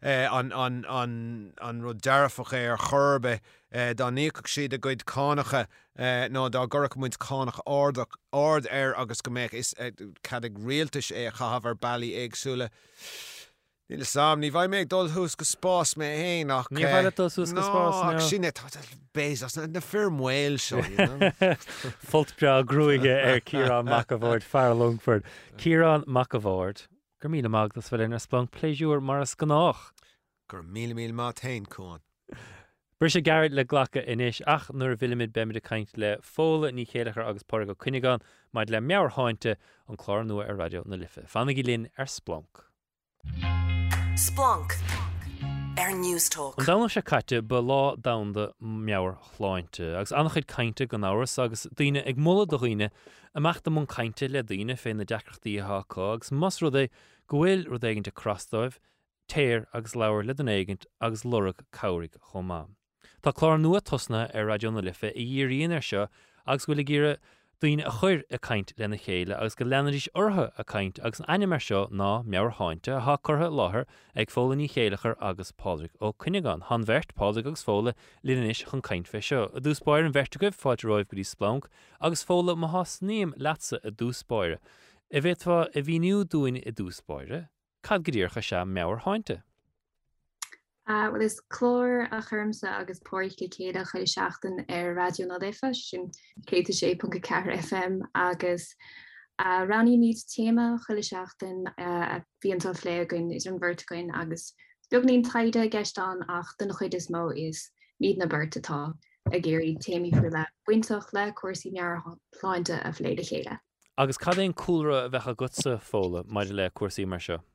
an rud dearfach ar churbe dá níoch siad a gcuid cánacha nó dá gurach muid cánach ard agus go méid is cad ag rialtas é chahabhar bailí agsúla. Níl sam, ní bhaid méid dul hús go spás mé héin ach ní bhaid dul hús go spás sinne tá béas na firmhil seo. Fult bra grúige ar Ciarán McAvoord fear Longford. Ciarán McAvoord, gur míle magdas bfuil ar splunk pléisiúr mar a scanách. Gur míle má tain cúin. Bur sé garad le ghlacha inis ach nuair bhuilimid beimid a caint le fóla ní chéalachar agus páir go Cúineáin maid le meabhar háinte an chlár nua ar radio na Lifa. Fanna í linn ar splunk. Splunk ar Newstalk. An dána se caite ba lá damda meabhar chláinte agus annach chuid cainte go áras agus daoine ag mula do chuoine amachta mún cainte le daoine féin na deachreachtaí athá agus mas rud é go bhfuil rud éigeanta crostáibh téir agus leabhar le den éigent agus lorach cabhraigh chomá. Tá chlár nua tosna ar radio na Lifa i dhéiríonn ar seo agus bhfuil ggéire daoine a chuir a caint lena chéile agus go leanadís ortha a caint agus an aine mar seo ná meabhar háinte a chutha láthair ag fóla ní chéalachar agus Pádraig ó Cúineáin. Han bheirt Pádraig agus fóla líanais chun caint fé seo. A dús spáir an bheirt goibh fáilte roimh go dtí splunk agus fóla má has níam leatsa a dús spáire. I bhéadfá a bhíniú dúin i dús spáire, cad go dtíorcha se meabhar háinte. Well is chlór a churmsa agus póirce céad a chuir seachtain ar radio na Lifa sin 106.4 FM agus ranní míid téma chuir seachtain a bhíonn phléagain is an bhirrtaáin agus beagnaíon taide gceistán ach den chuid is mó is míad na bhirrtatá a géirí téimi fu le buintach le cuasaí mearpláinte a phléide chéile. Agus cad éon cúlra a bheitcha gutsa fóla maidir le cuasaí mar seo?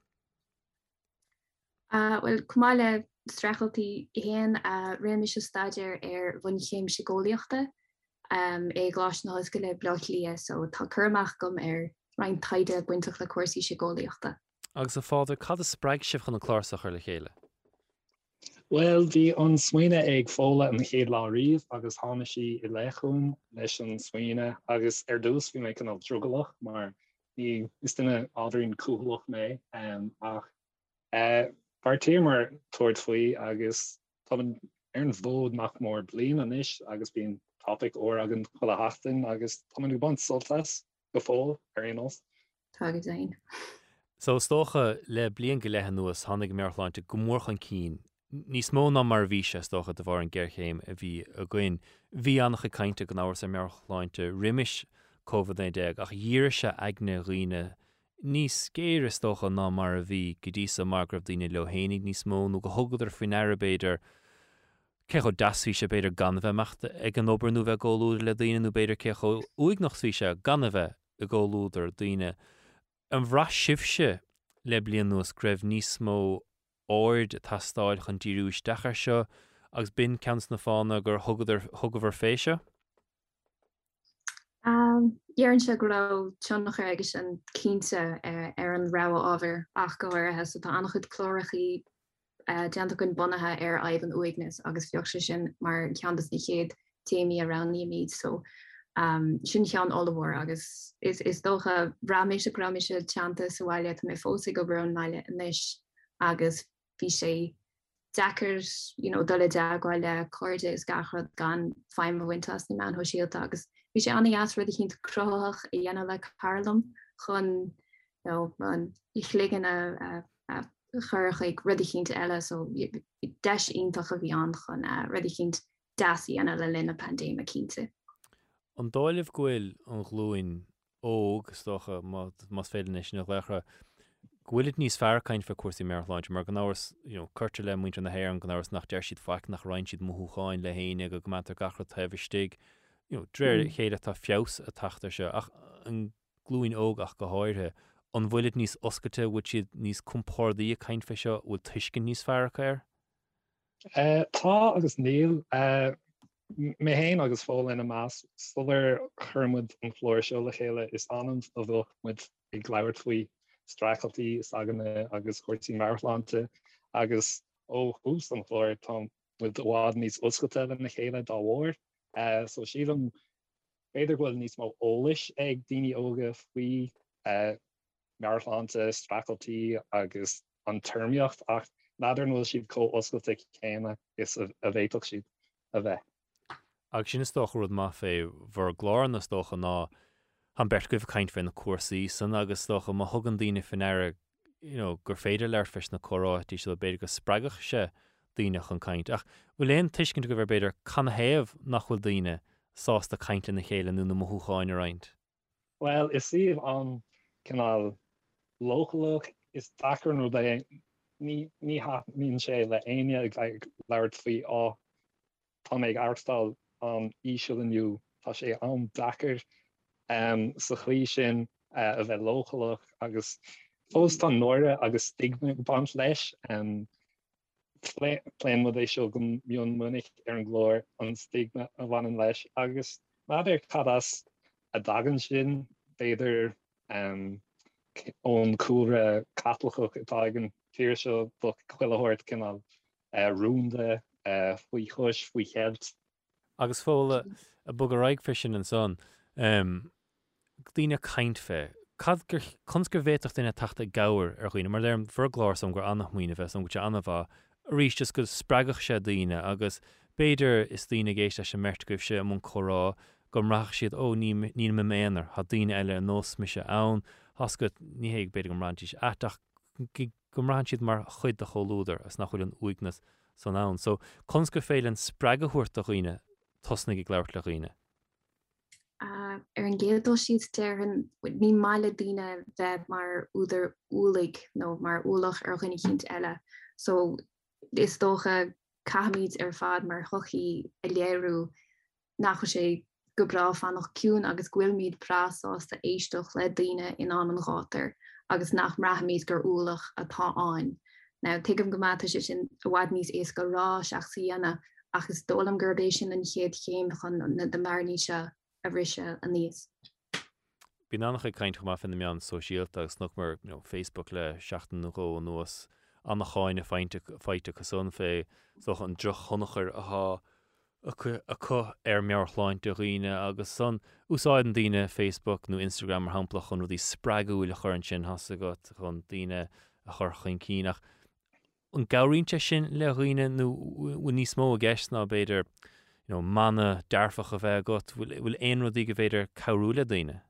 Well cumáile strachaltaí héan réimiise staidir ar bhanchéim sigóíochta é gláis ná go le bleach lia so tá chumach gom ar rein taide buintach le cuasaí sigóíochta. Agus a fáidir cad a spreig sibh chun na chláirsa chuir le chéile? Well, bhí an smaoine ag fóla an chéad lá riamh agus tháina sí i lechuún leis an smaoine agus ar dús bhí mé canál drugalach mar ní is duine áidiríonn cúlach mé ach Partíir mar tuairt faoi agus tá ar an bhód nach mór bliain anis agus bíon topic ó agan chuile heachtain agus tá go bant soltas go fóil ar aonos. Tá go dain. So stócha le blion go lethe nuas tháinig mearchláinte go mórchan cín. Níos mó ná mar bhí sé stócha de bhar an ggéirchéim a bhí a gcuin bhí annacha cainte go áhar sa mearchláinte riimiis COVID-19 ach dhíire se agne riine níos scéire stócha ná mar a bhí go dtí sa margrabh daoine lehénig níos mó nó go thugad faoin air beidir cecho dasí sé beidir ganbheith meachta ag an obair nó bheith ggóúir le daine nó beidir cecho uig nach fhí se ganbheith a ggóúidir daine. An bhrá sibse le blion nuas greibh níos mó áird tá stáil chun tíúis dechar seo agus bin ceans na fána gur thugabhar féise? Dhearann se go teannach agus an cínte ar an rá ábhar ach go bhfuirthe so tá annach chud chlórachaí deanta chun bunathe ar aibh an uignas agus bheoh sin mar ceantas ní chéad téimi around níimiid so sin chean olahór agus is dócha bhráméise graméise teanta sa bhhaile mé fósa go bra an meile inis agus bhí sé dechar dul deagháil le cóide is gachrad gan feim bhaintas ní man ho síalta agus bhí sé anna as rud cinn croch i dhéana le Carlam chun i chlégan a churach ag rudi chénta eile so deis ionintach a bhí an chun rudi chént dasí an le linna pandéma cínte. An dáileh gohfuil an glúin óg stocha mas féidir is nach lecha Gwylit níos fearrcaint fe cuasaí mearláint, mar gnáras chuirte le muinte na héir an gnáras nach deir siad faic nach rain siad mothúáin le héine go gomantar gachra taimhstig. Dréir chéad tá fios a tatar se ach an glúin óg ach go háirthe an bhfuilid níos oscaite bhfuil siad níos compórdaí a caiint fe seo bhfuil tuiscin níos fearrcha Tá agus níl mé héin agus fáil ina más sulir chumud an chlóir seo le chéile is anam a bhfuil muid ag gláir faoi strachailtí is aganna agus chuirtí marláante agus ó hús an chlóir tá mu bhád níos oscailte na chéile dá bhir. So siad an féidir bhfuil níos má ólais ag daoine óga faoi marláante strachailtí agus an termíocht ach nadidir bhfuil siad có oscailte chéine is a bhéiteach siad a bheith. Agus sin is stocha rud má fé bhar glár na stocha ná an bert goibh caiint fé na cuasaí san agus stocha má thugan daoine fin air gur féidir leir fis na choráití se beidir go spreagach se daoineach an caiint. Ach bhfuil éon tuiscint go bhar beidir canhéamh nach bhfuil daoine sásta caiinte na chéile nó na mothúáin a roiint. Well, is siomh an canál localach is dachar nó ní mín sé le aine ag leir faoi á tá méid airtstal an ísisiú tá sé an dachar sa chlí sin a bheith localach agus fós tá nóire agus stigma ban leis léan mu é seo go mion munig ar an glóir an stigma a bhain leis agus nadidir cadas a dagan sin beidir ón cuara catlacha atá an tíir seo do chuilehoirt cinál rúnda faoi chuis faoi chealt. Agus fóla a bug a raig fisin an son daoine caiint fé. Consgur bhéach duine tata gair ar chuoine, mar léirm bhar glár som gur annach muoine bheith som go te anna bh rís just go spreagach sé daoine agus béidir is daoine géiste se mert goibh se am chorá go mraach siad ó ní me méanaar ha daoine eile an nós mi se ann hascut ní héag beidir go rantíis atach go ran siad mar chuid a choúidir as nach chuil an uignas san ann. So consgur féil an spreagahuiirt a chuoine tosnig i gléirt le chuoine. Ar an géadó siad dearan ní meile daoine bheith mar úidir úlaigh nó mar úlach ar chuine chéint eile. So is dócha caiimiid ar fad mar chochií a léirú nach sé go bra fannach ciún agus ghfuilmíad prásásta éisteach le daoine in an gátar agus nach rahamíid gur úlach atá an. Now tuigem gomáta sin a bhhaid níos éas go rá seach sa dhéana agus dólam gurbééis sin an chéad chéim chun na de marníise a bhrise a níos. Bí annach caiint go fin meán sosiálta agus nach mar Facebook le 16 nó nuas an cháinine feite cosún fé soch an droch chonachar aá a chu ar mearchláint do riine agus san úsáid an daine Facebook nó Instagram mar hapla chun rudí spreagúil a chur an sin has go chun daine a chur chuin cíach. An gairínte sin le riine nó níos mó a gceist ná beidir manna dearfach a bheith got bhfuil éon rudí go bhéidir cabhrúla daine.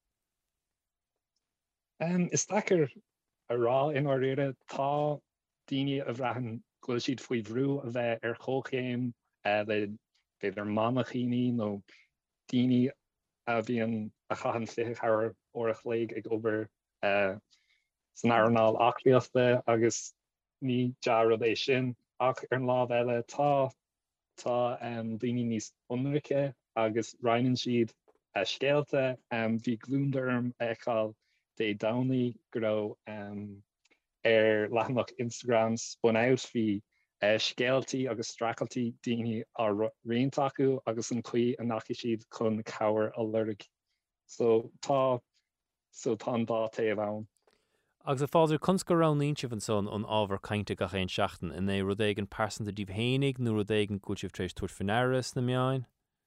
Is dachar a rá in áréire tá daine a bhreahan goil siad faoi bhrú a bheith ar chóchéim le beidir manachíní nó daine a bhíon a chahan fichar orach léig ag obair san airnáil achríochta agus ní dearad é sin ach ar an lámh eile tá daine níos onrice agus reinan siad scéalta bhí glúndarm eáil dé downaí go ar leathanach Instagram spun out bhí scéaltaí agus strachailtí daoine á réontaú agus an chuí a naci siad chun cabhair a lurig. So tá an dá taobh ann. Agus a fáidir cons go raníse an son an ábhar caiinte go chéon seachtain in é rud éigen percenta díobh hénig nó rud éigen gúilteh trééis tuair finnéras na meáin?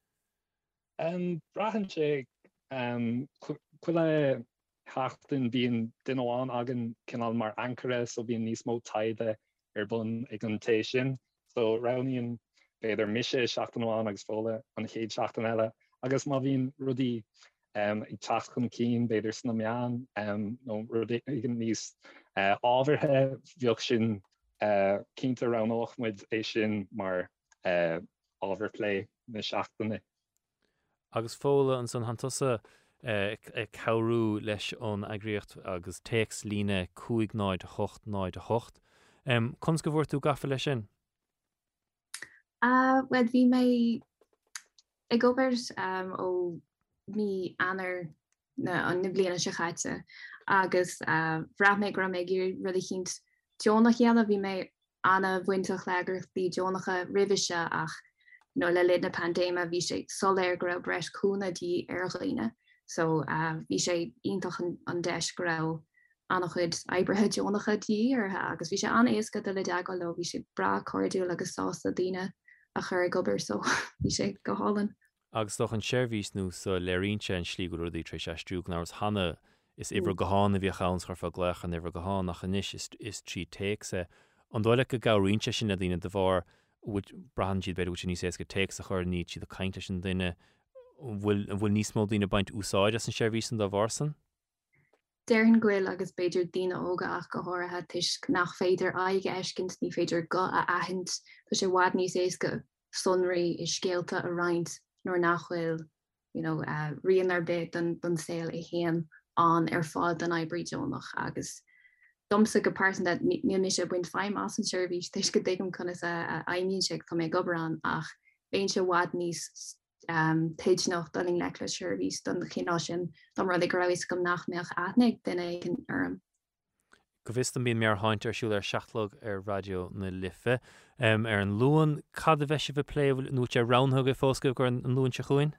Brahan sé chuile heachtain bíon duháin agan cinál mar anchora so bíon níos mó taide ar bun ag an tééis sin. So raníonn beidir mise seachtainháin agus fóla an chéad seachtain eile agus má bhíon rudí ag teach chun cín beidir sna meán nó rudí níos ábharthe bheoh sin cínta ranách muid é sin mar overplay na seachtainna. Agus fóla an san hantusa cabhrú leis an agriocht agus teex lína 598 Cons go bhfuir tú gafa lei sin? Well, bhí mé ag gobert ó mí anar an na bliana se chaite agus bhra mé gra mé gur rudi chin Jonach chéanana bhí mé anna bhaintach legur bhí Jonacha rihiise ach nó le lid na pandéma bhí sé soléir go raibh breis cúna dí ar ghaoine. So bhí sé ionintach an deis go raibh annach chud eibrithe Jonacha dí agus bhí sé an éasca de le deagáil le bhí sé bra cordú agus sásta daine a chur gobar so bhí sé go hálan. Agus doch an seirbhís nó sa léirínte an slí go rudaí tre sestrú ná hanna is ibre goána bhí chans chu fá gleach an ibre goáin nach inis is trí tésa. An dóile go gairínte sin na dtíine de bhar brahantíad beidir ní sé go té a chur ní siad a caiinte sin duine bhfuil níos mó dtíine baint úsáid as an seirbhís an dá bharsan? Deirhin ghuiil agus beidir daine óga ach go háirithe tuis nach féidir aige eiscint ní féidir go a ahint tá sé bhhad níos éasca sonraí is scéalta a roinnt nóair nachhfuil rion ar bit don saoil i chéan an ar fád an eibrí Jonach agus domsa go person dat ní sé buint feim as an seirbhís tuis go dtím chuna a aimíonn sé tá mé gobar ach bhéonn sé bhhad níos teid nach daling le le seirbhís don chéná sin dom rud ag raibh gom nachmeach aithnig duine an orm. Go bhís an bíon mé haint ar siúil ar seachlog ar radio na Lifa ar an luan cad a bheisi bh pléh nó sé ranthg a fósca gur an luan se chuin?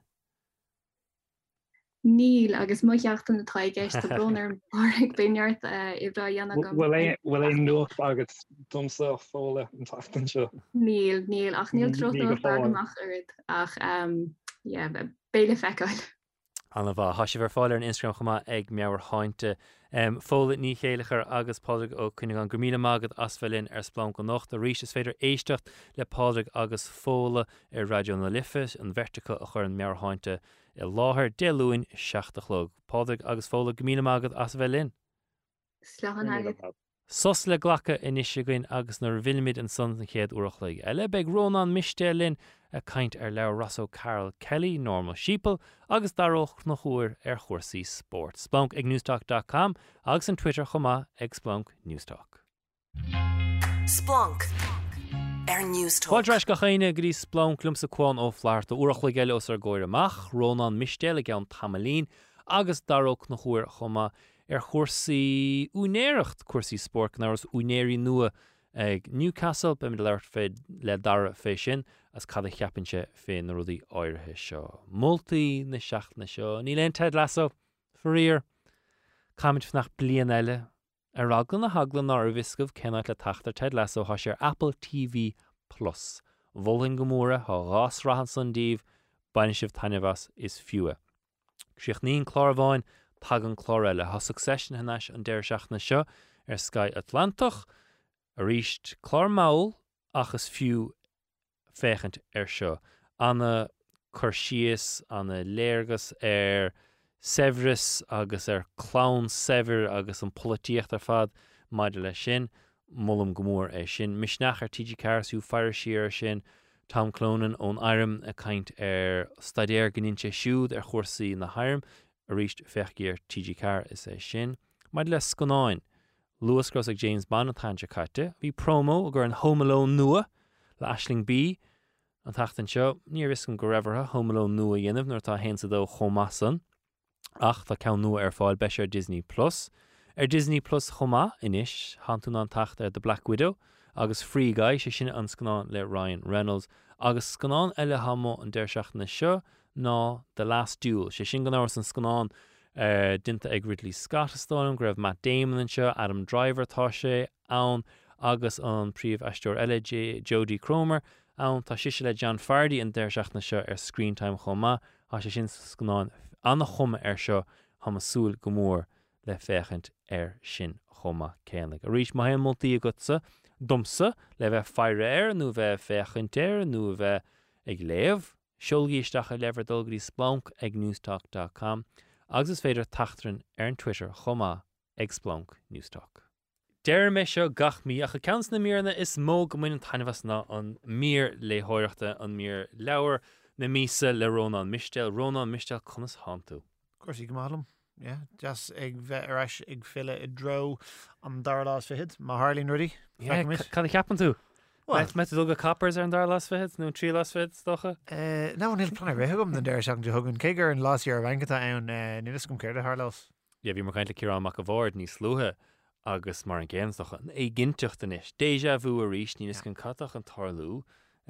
Níl agus muoachtain na taigéis do brónar ag béart i bra dhéanana go. Bhfuil é nuach agus domsa fóla an tatan seo. Níl ach níl troch amach ach béle feáil. Anna bh hasisi bhar fáil ar an Instagram chumá ag meabhar hainte. Fóla ní chéalachar agus pádraigh ó chuine an gomíle mágad as bhelinn ar splán go nocht a rís is féidir éistecht le pádraigh agus fóla ar radio na Lifa an vertica a chur an meabhar hainte i láthair déúin 16 pádraigh agus fóla gomíle mágad as bhelinn. Slán agad. Sos le ghlacha inisisigain agus nar bhilmid an son an chéad uachlaigh. Eile beag Rónán Mistelin a caint ar le Russell Carroll Kelly, Normal Sheeple, agus daróch na chuair ar chuirsaí sport. Splunk ag newstalk.com agus an Twitter chumá ag Splunk Newstalk. Splunk ar Newstalk. Báilreis go chéine go dtí Splunk lumsa cúin ó Phláirte uachlaigh eile os ar gcóir amach, Rónán Mistelin an Tamalín agus daróch na chuair chumá ar chuirsaí únéireacht cuirsaí sport ná únéirí nua ag Newcastle be leir féid le dara fé sin as cad a cheapanse fé na rudaí áirithe seo. Moltaí na seachna seo, ní leon Ted Lasso faríor caimid fnach blian eile ar raglan na haglan ná ar bhiscomh cennaid le taachtar Ted Lasso has ar Apple TV+. Bhulling go móra há rás rahan san díomh bain sibh tainehas is fiúa. Críoch níon chlárabháin tag an chlóréile ha Succession hanas an deir seachna seo ar Sky Atlantic a ríist chlár máil achas fiú féchant ar seo. Anna chuirsíos anna léirgus ar Severus agus ar clown Sever agus an políocht ar fad maidir le sin mullam gomór é sin. Misneach ar TG Carsú fear siar sin Tom Clonan ón Iram a caint ar stadéir gninse siúd ar chuirsaí na Hiram a ríist fechgéir TG Car is é sin. Maid le sconáin, Lewis Gross ag James Bond an tainte caite, bhí promo gur an Home Alone nua le Aisling B an tachtan seo, ní ris an go raibhartha Home Alone nua dhéanamh nuair tá hénsa dó chomasan, ach tá ceann nua ar fáil beis ar Disney+. Ar Disney+ chomá inis, hanún an tacht ar The Black Widow, agus Free Guy sé sin an scanán le Ryan Reynolds, agus scanán eile hamó an deir seachna seo, ná The Last Duel. Sé sin gan áras an scanán dinta ag Ridley Scott astáin, go raibh Matt Damon an seo, Adam Driver tá sé ann, agus an príomh aisteoir eile Jodie Cromer ann, tá siise le John Fardy an deir seachna seo ar Screen Time chomá, a sé sin scanán anna chuma ar seo hamasúil go mór le féchant ar sin chuma céanlaigh. A rís mai moltaí agutsa, domsa le bheith feire air, nó bheith féchant air, nó bheith ag léamh, Siolgéisteach a lever dulgadí Splunk ag newstalk.com agus is féidir tachtran ar an Twitter chomá ag Splunk Newstalk. Deir me seo gach mí a chu ceans na mína is mó go muin tainehas ná an mír léthireachta an mír leabhar na mísa le Rónán Mistel chunas háú. Cuirsí go málam. Just ag bheith aráis ag fille i dro an dar lás fihid má Harlín rudí. Can ceapan tú? Me dul cappers ar an dar las fihid nó trí las fihid stocha? Ná níl plan réthgum den deir seach de thugann cégur an lásí ar bhancata ann nílas gom céir a Harlás. Ja, bhí mar caiinte cirán mac a bhórd níos slúthe agus mar an ggéanstocha. É ginteachta is. Déjà vu a ríis nílas gan catach an tarlú.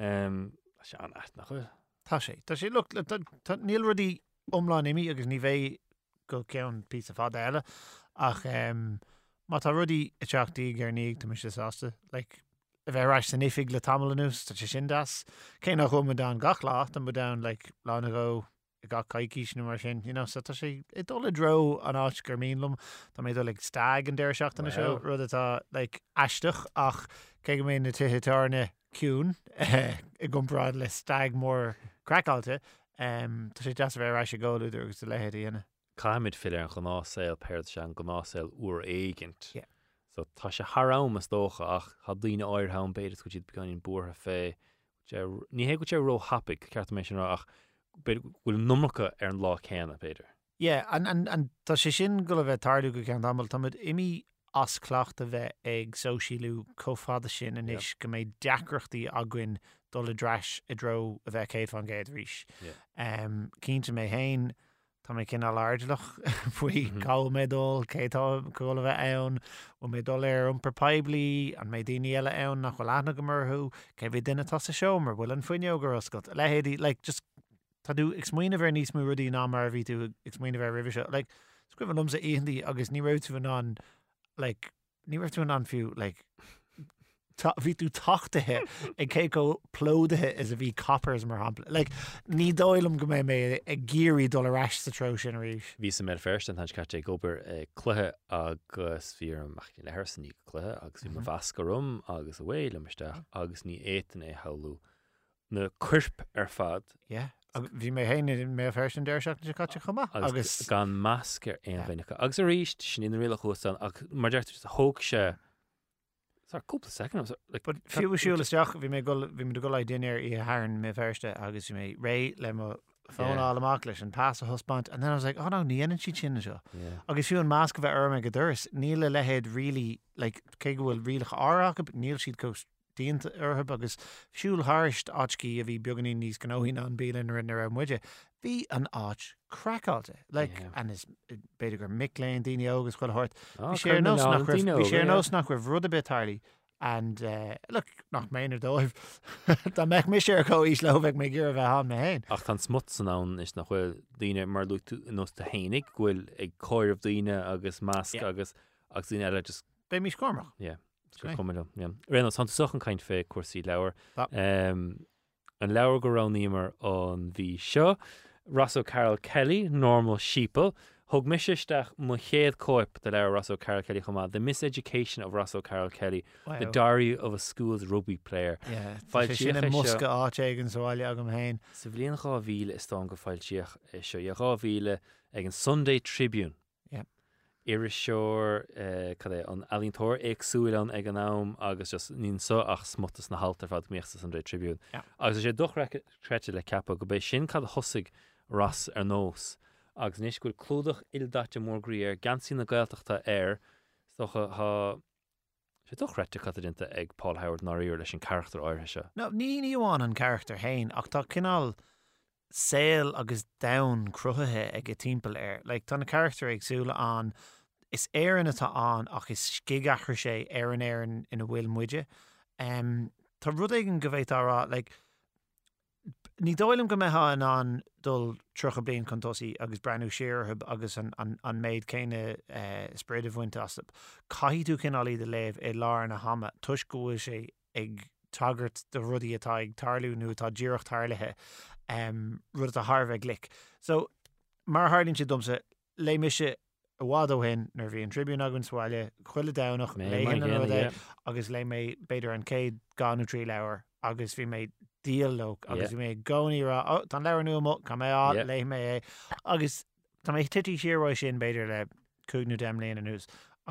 Se an eith nach chu. Tá sé. Look, níl rudí omláin imi agus ní bheith go ceann pí a fád eile ach má tá rudí i teachtaí gur níag tá mis sásta a bheith ráis san ifig le tamlanús tá sé sin das cé nach chum da gach lácht an da lána go i ga caiicís nó mar sin sa tá sé i dul dro an áit gur mílumm tá méid le stag an deir seachtainna seo rud atá eisteach ach cé go mé na tuthetarna ciún i gomrád le stag mór crackáilte tá sé deas bheith ráis ggóú agus lehéad dhéana. Caiimiid fi an gnásil péir se an gnásil uair éigent. So tá sé Harrám is dócha ach ha daoine áirthm beidir go siad beganín buórtha fé. Ní hé go sé ró hapig ceart mé sin ach bhfuil numracha ar an lá chéanna beidir. an tá sé sin go bheith tarú go cean tamil tamid imi as clacht a bheith ag sóisiú cófada sin in is go méid deacrachtaí aguain dul a dreis i dro a bheith céad fan géad ríis. Cínta mé hain tá mé cin láirdelach faoi gáil médul cétá go bheith ann ó mé dul ar an perpaibli an mé daine eile ann nach bhfuil ana go marthú cé bhí duine tá a seo mar bhfuil an foiine gur oscailt lehéadí just tá dú exmuoine bhar níos mú rudí ná mar bhí tú exmuoine bhar rih seo scribh lumsa íontí agus ní raibh tú an ní raibh tú an fiú bhí tú taachtathe ag cé go plódathe is a bhí coppers mar hapla. Ní dóilm go mé ag géirí dul aráis sa tro sin ríis. Bhí sa mé first an caite gobar cluthe agus bhí amach le hersan ní cluthe agus bhí mar bhascarum agus a bhfuil amiste agus ní éan é heú na cuirp ar fad. Bhí mé héine mé fersin deir seach na caite chuma agus gan máscar an bhaine agus a ríist sin in riile chóán ach mar deirtar a thóg se cúpla second fiúisiúlasteach bhí mé go le duine í haan mé ferste agus bhí mé ré le fónáil amach leis an pass a hospant and then I was like, ná níanaan si sin seo. Agus fiú an másc bheith arma go duras níle lehéad rilí cé go bhfuil rialach áach níl siad cos díanta orthb agus siúil háist áitcí a bhí beganí níos gnóhín an bílan rinne an muide. Bhí an áit crackáilte an is beidir gur miléin daine agus chuil hort. Bhí sé nó nach raibh rud a bit tarlaí and look nach méinar dóibh Tá meich mis sé có ís lehbheith mé gur bheith há na hain. Ach tá smut san án is nach bhfuil daine mar lu nó a hénig bhfuil ag cóirmh daine agus másc agus daine eile just Bé mí scómach. Réna san sochan caiint fé cuasaí leabhar. An leabhar go ranímar an bhí seo. Russell Carroll Kelly, Normal Sheeple. Thug misisteach mo chéad cóip de leabhar Russell Carroll Kelly chumá. The Miseducation of Russell Carroll Kelly. The Diary of a School's Rugby Player. Sin an musca áte an sáile agam hain. Sa bblion 2000 is tá go fáiltíoch seo 2000 ag an Sunday Tribune. Iris seoir an alíntóir agsúil an ag an nám agus just nín so ach smutas na haltar fad míochtta san Sunday Tribune. Agus sé dochrete le ceapa go bééis sin cad thosaigh ras ar nós agus níos goil clúdach ildáte mór gríir gansí na gailteachta air stocha sé dochrete catadinta ag Paul Howard naíir leis an charachtar áirthe seo. No, ní amháin an charachtar hain ach tá cinál saoil agus dain cruthathe ag a timpeall air. Tá na charachtar agsúla an is éan atá an ach is scigachar sé éan ina bhfuil muide. Tá rud éigen go bhéit árá ní dóilm go metha an dul trocha blion contosaí agus breanú séarthb agus an méid céine spread a bhaint asap. Caiú cinálí de léh é lár na hama tuis go sé ag tagart de rudí atá ag tarlú nó tá ddíirecht tarlathe rud a Harbheith glic. So mar hálín sé dumsa lé miise a bhádó hen nar bhí an Tribune agan sáile chuile danach lé agus lé mé beidir an céad ganú trí leabhar agus bhí mé díallóg agus bhí mé gcóí tá leabhar nua cá mé á lé mé agus tá mé tití siarráid sin beidir le cúgnú dem léana an nús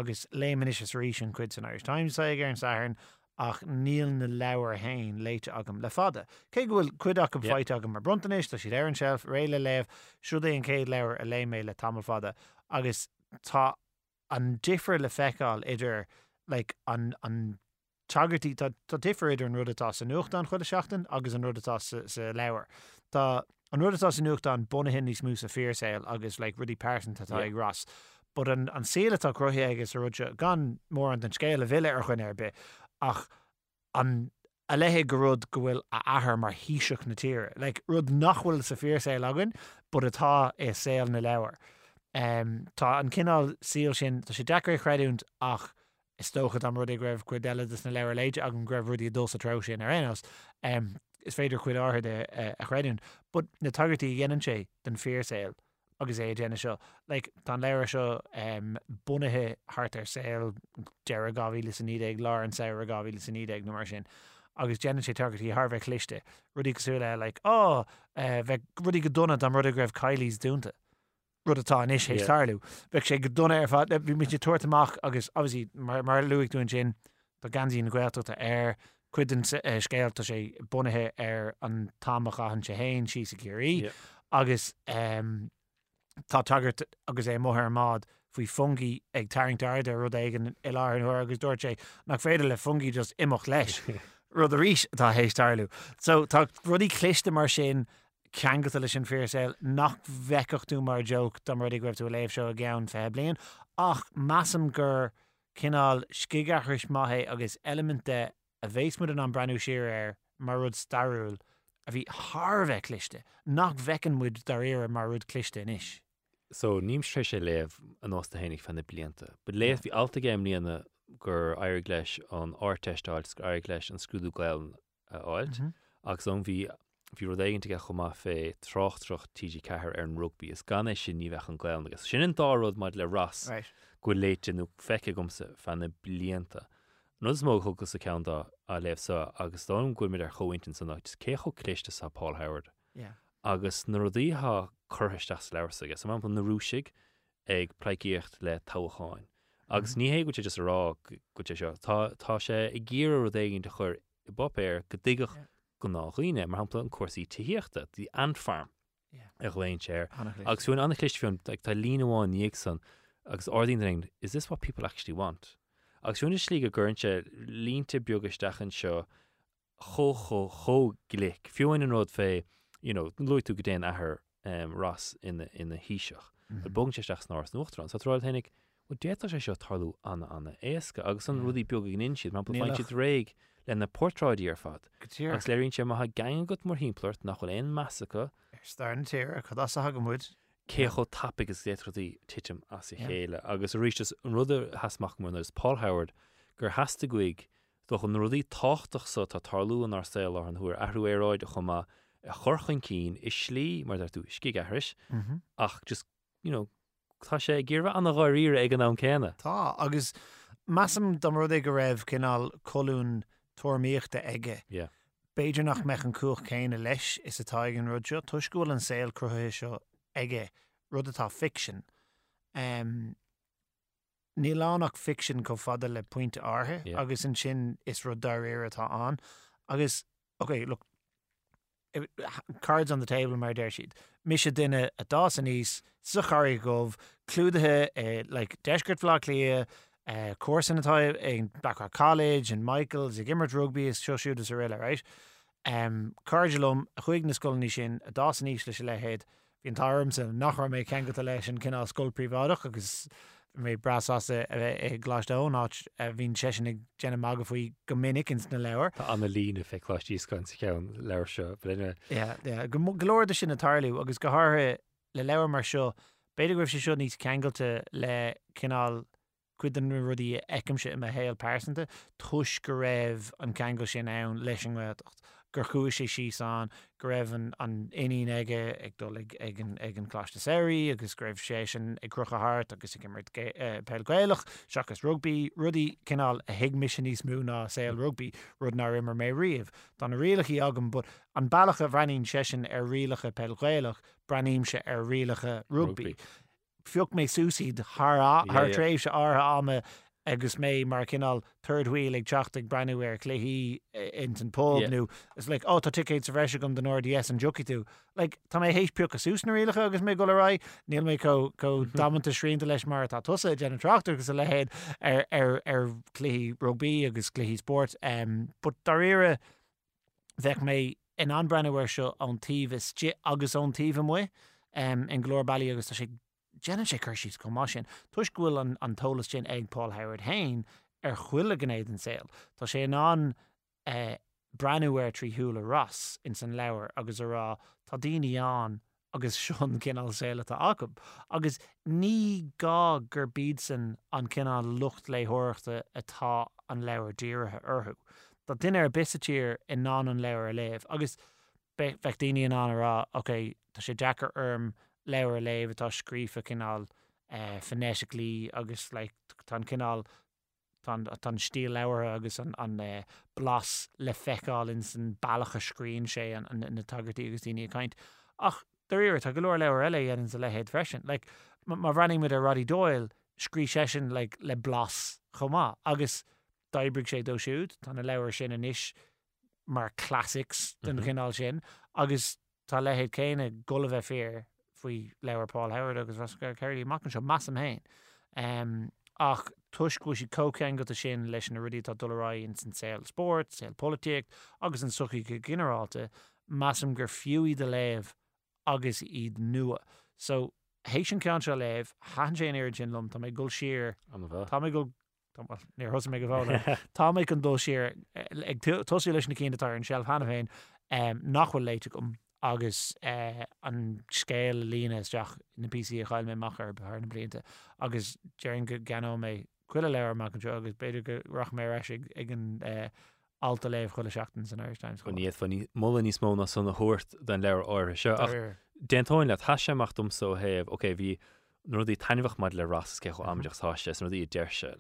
agus léman is rí an cuid an Irish Times ag an saharn ach níl na leabhar hain léite agam le fada. Cé bhfuil cuideach go bhaid agam mar brontanis, tá siad ar an shelf réile léh siúd é an céad leabhar a lé mé le tamil fada agus tá an differ le feicáil idir an tagartí tá differ idir an rudatá sa nuachta an chuile seachtain agus an rudatá sa leabhar. Tá an rudatá sa nuachta an bunahin níos mú sa fearsail agus rudí persanta tá ag ras. But an sílatá cruthe agus a rudse gan mór an den scéile bhile ar chuin ar be ach an a lethe go rud go bhfuil a ahar mar híiseach na tíre. Rud nachhfuil sa fearsail agan, but atá é saoil na leabhar. Tá an cinál síl sin tá sé decar chreidúnt ach is tóchad am rud ag raibh cuid eile na leabhar léide ag an greibh rudí dul sa trá sin ar anos. Is féidir cuid áthir a chreidún, but na tagartí dhéanann sé den fearsail agus é déine seo. Tá leabhar seo bunathe thart ar saoil deire 2009 lá an saoir 2009 nó mar sin. Agus déanann sé tagartí thar bheith cliste. Rudí cosúla bheith rudí go donna am rud a greibh cailís dúnta. Rud atá an is hééis tarlú. Bheith sé go donna ar fad bhí mit tuairtamach agus obviously mar luigh dún sin tá gansaí na Gaeltachta ar cuid an scéal tá sé bunathe ar an támacha an sé héin sí sa curí agus tá tagart agus é mothir mád faoi fungi ag taringt airde rud éigen i láir an thuair agus dúirt sé nach féidir le fungi just imach leis rud a ríis atá hééis tarlú. So tá rudí cliste mar sin ceangata lei sin fearsail nach bheicachú mar joke dá rudí goibh tú a léibh seo a gceann fé blion ach massam gur cinál scigachris maithe agus elemente a bhéismud an breanú siar ar mar rud starúil a bhí tharbheith cliste nach bheicimmuid dar éire mar rud cliste inis. So níim tre sé léamh an osta hénig fan na blianta. But léamh bhí alta géim líana gur airg leis an áirteistáilt airg leis an scrúdú gail áilt agus an bhí rud éigeanta go chumá fé trocht TG cethir ar an rugby is gan é sin ní bheith an gail agus sin an dárod maid le ras go léite nó feice gomsa fan na blianta. Nus mó thugus a ceanta a léamh sa agus dám go mid ar chohaintin san áit cé cho cléiste sa Paul Howard. Agus na rudítha churtheisteach leabhar agus am na rúsigh ag pleicíocht le tábháin. Agus ní hé go just rá go seo tá sé i ggéar rud éigeanta chur i bopéir go dtigach go nághine mar hapla an cuasaí tííochta the ant farm ag léon séir. Agus bhfuin anna clistfiún ag tá líanaháin níag san agus ordín ring, is this what people actually want? Agus bhfuin is slí go gcuirnte línta beaggaisteach an seo cho glic. Fiúin an rud fé luú tú go déan ahar ras in na híiseach. Bong sé seach snáir nuachtarán. Sa ráil thénig déta sé seo tarlú anna éasca agus an rudí beag gin siad má bhain siad réig le na portráidí ar fad. Agus léironn sé maitha gaan go mar himplairt nach chuil éon measacha Star an tíir chu as a hagamúid. Cécho tapig is détrodí titim as i chéile. Agus a ríis an rud hasmach mar is Paul Howard gur hasasta goig do an rudí táchtach sa tá tarlú an arsail ar an thuair ahrú éráid a chumá a chorchain cín is slí mar tú scigahris ach just tá sé ggéirbh an gáíre ag an an céine. Tá agus massam dom rud ag go raibh cinál colún tuairmíochta aige. Beidir nach meach an cuach céine leis is atá ag an rud seo tuiscúil an saoil cruthe seo aige rud atá fiction. Ní lánach fiction go fada le pointe áthe agus an sin is rud dar éir atá an agus look cards on the table mar der siad. Mis duine a dásan níos sa charí gomh clúdathe deisgurt flá lia cuasan atá ag Blackrock College and Michael's ag Immert Rugby is seo siúd as a riile, right? Cardulum a chuig na scoilní sin a dásan níos leis le héad hín tarm sa nach ra mé ceangata leis an cinál scoil príomhádach agus mé brasasa ag glasdón áit hín sesin ag déanam mága faoi go minic ins na leabhar. Tá anna lína fé chláistí scoin sa ceann leabhar seo bline. Golóir sin na tarlú agus go háirthe le leabhar mar seo beidir goibh sé seo níos ceangailte le cinál cuid an rudí eicimse im a héal pásanta tuis go raibh an ceangail sin ann leis an gcuideacht. Gur chuis sé síos an go raibh an iní aige ag dul ag an cláiste séirí agus go raibh sé sin ag crucha hart agus ag imirt peilgéilech seachas rugby rudí cinál a hiig mission níos mú ná saoil rugby rud ná immer mé riamh. Tá na rialachaí agam, but an bailach a bhreanín sé sin ar rialacha peilgéilech breaníim se ar rialacha rugby. fiúch mé súsí Yeah, tréimh se átha ama agus mé mar cinál third wheel ag teach brenuir chluhí in an pub nó is like tá ticket sa bhreise gom den RDS an joki tú like tá mé hééis peach a súsna rialacha agus mé go rá níl mé có damananta srínta leis mar tá tusa gen trachtar agus a lehéad ar chluhí rugby agus chluhí sport but daríire bheith mé in an brenuir seo an tíh agus an tíh mu in Glór Bailí agus tá sé Jenna sé chuirsís go má sin. Tuis gohfuil an tolas sin ag Paul Howard Hain chuile gnéad an saoil. Tá sé an brenuir trí thuúla Ross in san leabhar agus ará tá daoine an agus sean cinál saoile tá acab. Agus ní gá gur bíd san an cinál lucht léthireachta atá an leabhar díirithe orthú. Tá duine ar bisatír in ná an leabhar a léamh. Agus bheith daoine an rá, okay, tá sé deachar leabhar léamh atá scrífa cinál phonetically agus like tan cinál tan stíl leabhar agus an blas le feicáil in san bailach a scrín sé an na tagartí agus daoine caint. Ach doíir tá go leor leabhar eile an sa lehéad freisin. Like má running with a Roddy Doyle scrí sesin like le blas chomá agus daibrig sé dó siúd tá na leabhar sin inis mar classics den cinál sin agus tá lehéad céine gola bheith fear faoi leabhar Paul Howard agus Roscoe Kerry machan seo massam hain. Ach tuis go si cócean go sin leis na rudí tá dulrá in san saoil sport, saoil politíocht agus an suchaí go generaráte massam gur fiúí de léamh agus iad nua. So hééis an cean seo léamh chaan sé ar gin lom tá mé gul siar tá mé go níor thosa mé go bhála tá mé an dul siar ag tosí leis na cínnatá an sealh hena féin nachhfuil léite gom agus an scéal lína isteach na PC a chail mé machar bethar na blianta agus dearan go ganó mé cuile leabhar mac an seo agus beidir go rach mé reis ag an alta léamh chuile seachtain san Irish Times. Go níiad fan molla níos mó na son na thuirt den leabhar áire seo. Déantáin le tá sé amach dumsa héamh, okay, bhí nuair tainmhah maid le ras ce chu amideach táiste nuair í deirse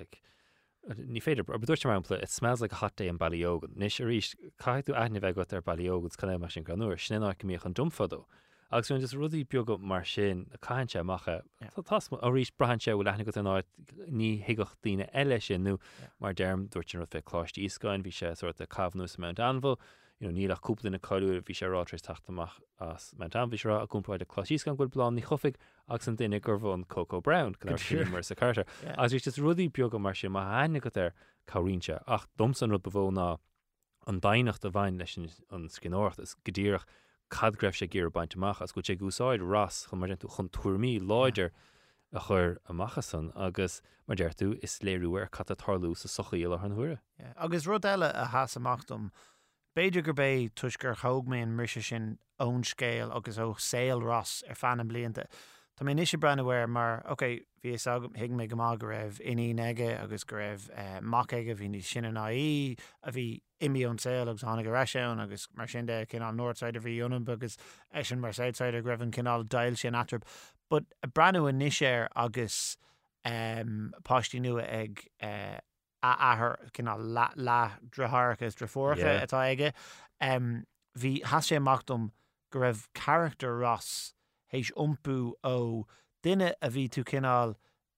ní féidir but dúirt mar it smells like a hot day in Ballyogan. Nis a ríist caiú aithne bheith go ar Ballyogan canna mar sin granúir sinna míoch an dumfadó. Agusún just rudí beag mar sin a caiinte macha tá a ríist brahanse bhfuil lena go an áit ní hiigech daoine eile sin nó mar derm dúirt an bheith chláist íscain bhí sé suirt a cabhnú sa Mount Anvil. Níl a cúpla na choú bhí sé rátrééis taachtamach as Mount Anvil bhí a gúmpáid a chlásíscan goil blán ní chofig agus an duine gur bhn Coco Brown mar sa Carter. As bhí just rudí beag mar sin má haine go ar choírse ach domsan rud bhóna an dainacht a bhain leis an scináirt is godíireach cad greibh sé ggéar baintach as go sé gúsáid ras chun mar tú chun tuairmí láidir a chur amachchasan agus mar deir tú is léirúir cat a tarlú sa sochaí ar an thuire. Agus rud eile a has amachtum beidir gur bé tuis gur choog mé an mise sin ón scéal agus ó saoil ras ar fan an blianta. Tá mé níos brenuir mar okay, bhí hiig mé go má go raibh iní neige agus go raibh mac aige bhí ní sin an aí a bhí imi ón saoil agus tháinig go raisiún agus mar sin de cinál Northside a bhí dionm agus sin mar Southside a greibhann cinál dail sin atrib. But a breú in níos agus páistí nua ag ahar cinál lá drathachas drafóracha atá aige. Bhí has sé amachtum go raibh character Ross héis umpú ó duine a bhí tú cinál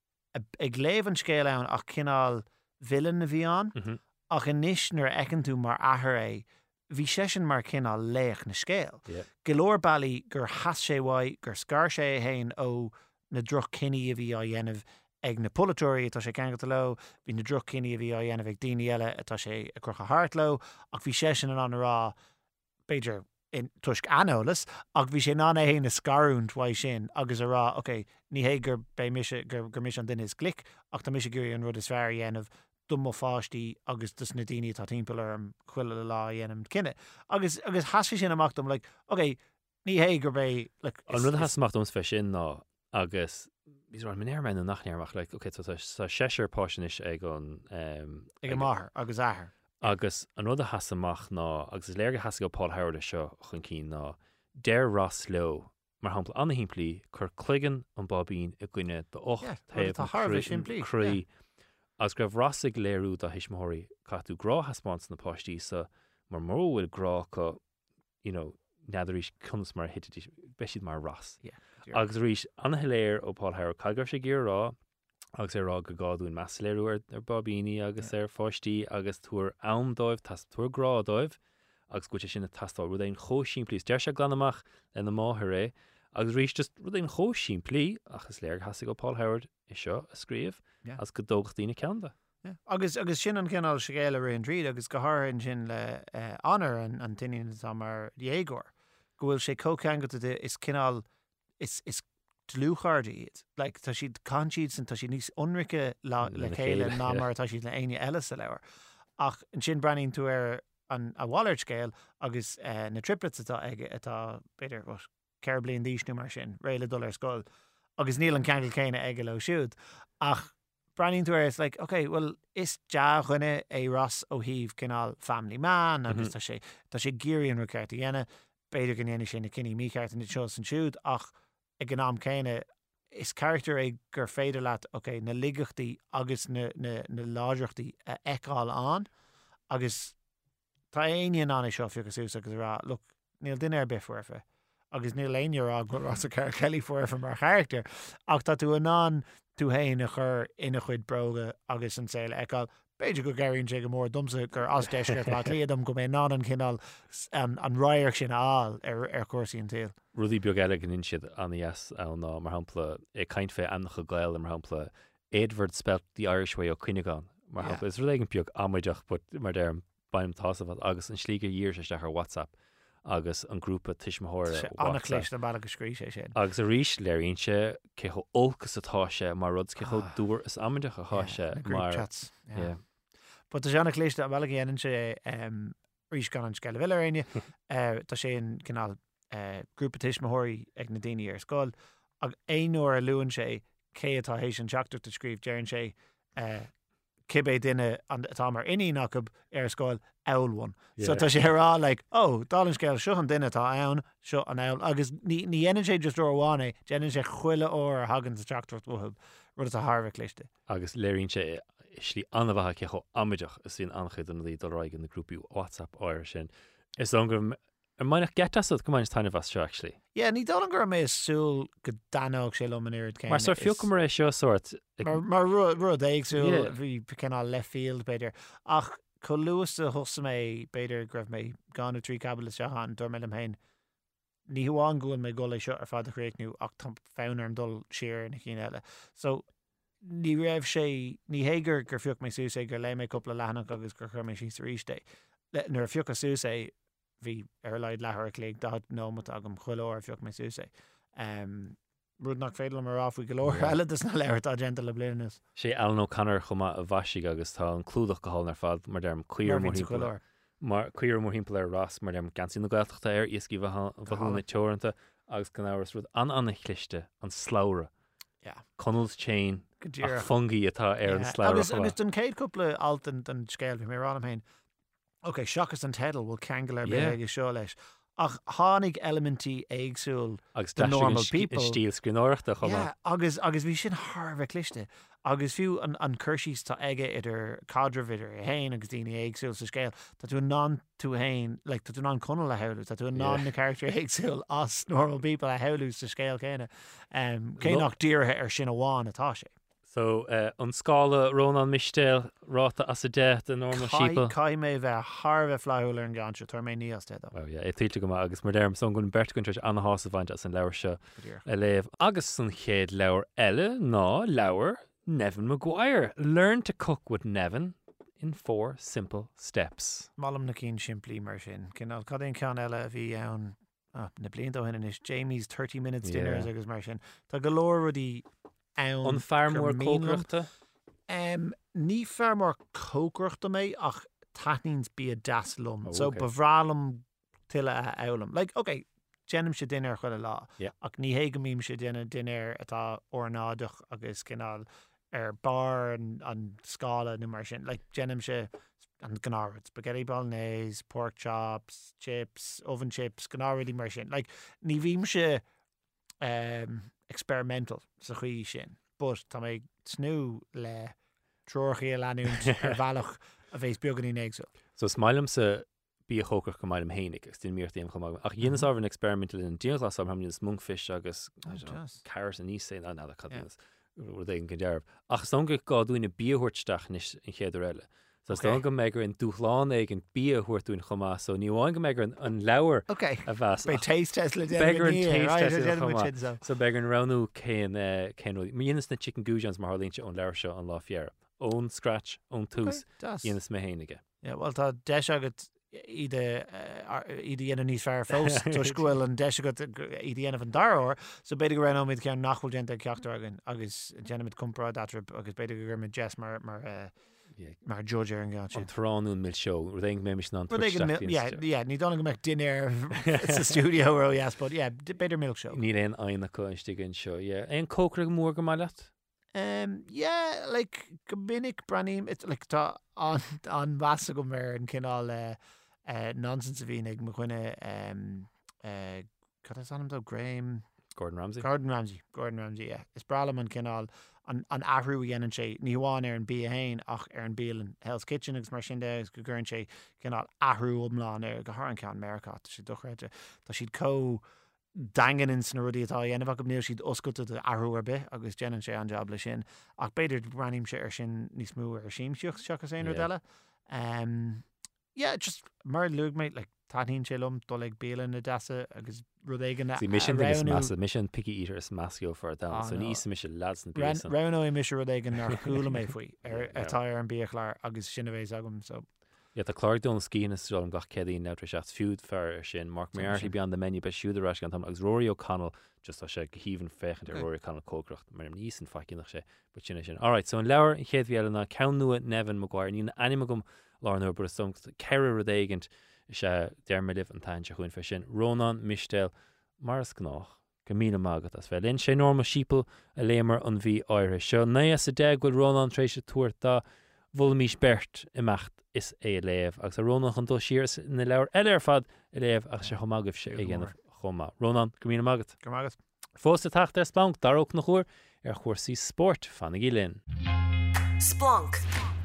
ag léamh an scéal ann ach cinál villain na bhí an ach in níos nuair ecann tú mar ahar é bhí sé sin mar cinál léach na scéal. Glór Bailí gur has sé bhaid gur scar sé hain ó na droch cinní a bhí á dhéanamh ag na polatóirí atá sé ceangata lo, bhí na droch cinní a bhí á dhéanamh ag daoine eile atá sé a crucha hart lo ach bhí sé sin an rá beidir in tuisc anolalas ach bhí sé ná é na scarúnt bhaid sin agus ará okay, ní hé gur bé gur mis an duine is glic ach tá mis gurí an rud is fear dhéanamh dum fáistí agus dus na daoine tá timpeall ar chuile le lá dhéanam cinenne. Agus hasfi sin amachtum like, okay, ní hé gur bé an rud has amachtum fe sin ná agus Bís ar minéirmein an nachnearmach like, okay, sa séir páisiis ag an ag an máthair agus ahar. Agus an rud a has amach ná agus is léirge has go Paul Howard seo chun cí ná déir Ross Lowe mar hampla anna himplí chur cluigan an bobbín i gcuine do 8 taobh cruí agus greibh Ross ag léirú a hisismóirí catú grá haspáins na páistí sa mar móhfuil grá go neadiréis cuns mar hití beisiad mar Ross. agus rís anheléir ó Paul Howard caigur sé gur rá agus rá go gáún meléirúir ar Bobbíní agus ar fáistí agus túair andóibh túair grádóibh agus go sinna tastáil ru éon chóisiín plís deir se glanamach lena máthair ré agus rís just ru éon chóisiín plí agus léir hasasa go Paul Howard is seo a scríomh as go dóchttaína ceanda. Agus sin an cinál se géile ra an tríd agus go háann sin le anar an duine tá mar dhégor. Go bhfuil sé cócean go is cinál is tlúchardaí iad. Like tá siad cansíd san tá si níos unrice le chéile ná mar tá siad le aine eile sa leabhar. Ach an sin breíonn tú ar an a Wallard scéil agus na triplets atá ige atá beidir ceir blion díos nu mar sin réile dul ar scoil. Agus níl an ceangail céine ige le siúd. Ach breíonn tú ar is like, okay, well is de chuine é Ross O'Heave cinál Family Man agus tá sé géiríonn ru ceart a dhéine beidir gan dhéine sin na cinní míceart in seo san siúd ach ag an am céine is character ag gur féidir leat okay, na ligachtaí agus na láideachtaí eáil an agus tá aon an seo fiúgus ús agus rá look níl duine ar bifuirfa agus níl aon rá go Ross Kelly fuirfa mar character ach tá tú an tú hain a chur ina chuid broga agus an saoile eáil beidir go gairíonn sé go mór dumsa gur as deisgurt le líadm go mé ná an cinál an roiir sin áil ar cuasaíon taal. Rudí beag eile gan siad anías an ná mar hampla é caiint fé annach gail mar hampla Edward spelt the Irish way ó Cuineán mar hampla is ruléigen beag amaideach mar d baim tásamh agus an slíige díir sé ar WhatsApp agus an grúpa tiismthir annachléis na bailach go scrí sé sin. Agus a ríis léironn sé cé ócas atáise mar rud cé dúr is amaideach atáise mar But tá seanna léiste a bhela héanaan sé rís gan an sceile bhile aine tá sé an cinál grúpa tiismthirí ag na daine ar scáil ag éonúair a luúann sé cé atá hééis an teachtar a scríb dearann sé cibé duine atá mar iníachb ar scáil eilhain. So tá sé rá le dálann scéil seo an duine tá ann seo an eil agus ní dhéanaan sé just orhána déanaan sé chuile ó hagann sa teachtar uhab rud a Harbh léiste. Agus léironn sé slí anmhathe cecho amideach is sin anchuid an lí doráig in na grúpiú WhatsApp áir sin. Is angur mainach getasad go main tainine bheits seo actually. Yeah, ní dá an gur mé súil go danog sé lomanéad céine. Mar sir fiú mar é seo sort. Mar rud éagsúil bhí cinál left field beidir ach chu luas a thusa mé beidir greibh mé gan trí cabal seán dúir mé am hain. Ní hamháin gúin mé go lei seo ar fád a chréicnú ach tá fánar an dul siar na chin eile. So ní raibh sé ní hégur gur fiúch mé sús é gur le mé coppla lehanach agus gur chur mé sí ríiste. Nuair fiúch a sús é bhí ar leid lethir léig dá nómat agam chuileir fiúch mé sús é. Rud nach féidir mar áfuí golóir eile na leir tá agenda le blinas. Sé Alan O'Connor chuma a bhaisiigh agus tá an clúdach go hall ar fad mar derm cuiir mór mar cuiir mór himple ar Ross mar derm gansí na gailteachta ar iscí bhúna teoranta agus gan áras rud an chlichte an sláire. Connell's chain ach fungi atá ar an sláire. Agus den céad cúpla altan den scéil bhí mé rán am hain. Ok, seachas an tedal bhfuil ceangail ar beige seo leis. Ach tháinig elementí éagsúil the normal people. Stíl scríóireachta chuma. Agus bhí sin Harbh cliste. Agus fiú an chuirsís tá aige idir cadravidir a hain agus daoine éagsúil sa scéil. Tá tú ná tú hain, like tá tú ná conal a heú, tá tú ná na character éagsúil as normal people a heú sa scéil céine. Cé nach díirthe ar sin amháin atá sé. So an scála Ronan Mistel ráta as a de the normal sheeple. Cai mé bheith Harbh flaúil ar an ganse tar mé níos te. Oh yeah, étíte go agus mar derm son gon bert gon an hása bhaint as an leabhar se a léamh agus san chéad leabhar eile ná leabhar Nevin Maguire. Learn to cook with Nevin in 4 simple steps. Mallam na cín siimplí mar sin. Cinál cadéon cean eile a bhí ann na blianta hinna is Jamie's 30 minutes dinner agus mar sin. Tá go leor rudí an fearmór cócroachta? Ní fearmór cócroachta mé ach taithníns bí a daslum. So bhrálam tuile a elam. Like, okay, déanam sé duine ar chuile lá. Ach ní héige mím sé duine atá ornádach agus cinál ar bar an scála na mar sin. Like, déanam sé an gnárid, spaghetti bolognese, pork chops, chips, oven chips, gnáridí mar sin. Like, ní bhím sé experimental sa chuí sin, but tá mé snú le trochaí a leanúnt ar bhealach a bhééis beganí éagsúil. So smailm sa bí hógur go maiid am hénig agus tí míirtíim chum ach dhéananas ábhar an experimental in díolas am hamlínas munkfish agus carrot a níos sé an a cadnas ru éigen go dearb ach sto go gáúine bíhuiirteach níos in chéidir eile. So sto go megur in dúchláán ag an bíhuiirtún chumá so níháin go megur an leabhar a bheas Bei taste test le begur an taste test so begur an ranú céan dhéananas na chicken goujans mar hálínte ón leir seo an lá fiar ón scratch ón tús dhéananas mé héinige. Well tá de agat iad dhéana níos fear fós tuiscuil an de agat iad dhéanamh an darúir, so beidir go ranomid cean nachhfuil genta ceachtar agin agus déanamid compra datrib agus beidir go gurmid jazz mar George ar an gá An tránún mil seo ru éing mé mis ná ní donna go meach duine sa studio ó yes, but beidir milk show. Ní éon aine chuiste an seo éon cócra mór go mai leat? Like go minic branim it's like tá an bhasa go mar an cinál nonsense a bhínig mo chuine cad is anam dó Graham Gordon Ramsay, is bralam an cinál an ahrú dhéanaan sé níháin ar an bí a hain ach ar an bíal an Hell's Kitchen agus mar sin de go gurn sé cinál ahrú omláin ar go thar an cean America sé dochreite tá siad có dangan in sna rudí atá dhéanamh go níl siad oscailte de ahrú ar bith agus déanaan sé an job lei sin ach beidir ranim sé ar sin níos mú ar síimseocht seachas éonar deile. Just mar luúgméid le táín sé lom dó le bélan na deasa agus rudégan mission picky eater is mascio for da so níos mis lads Rano I mis rudégan nar chuúla mé faoi ar atá ar an bíochláir agus sinna bhééis agam so. Tá chláir don scína an gach cedí neutri seach fiúd fear sin Mark Mearty bean the menu be siúd ras gan tam agus Rory O'Connell just tá sé go híhann fechan ar Rory O'Connell cócrocht mar níos an facinach sé bu sinna sin. Alright, so an leabhar in chéad bhéalna cean nua Nevin Maguire ní anime gom lána bur som ceir rudéigent sé dermidih an tain se chuin fe sin Ronan Mistel Mars gnách go mína mágad as bheith linn sé norma sípal a lémar an bhí áire seo na a de goil Ronan trééis se tuairta bhil mís bert imecht is é léamh agus a Ronan an dó siir na leabhar eile ar fad i léamh ach se chomagah se i ggéanamh chomá. Ronan go mína mágad. Go mágad. Fós a tacht ar Splunk daróg nach chuair ar chuirsaí sport fanna í linn. Splunk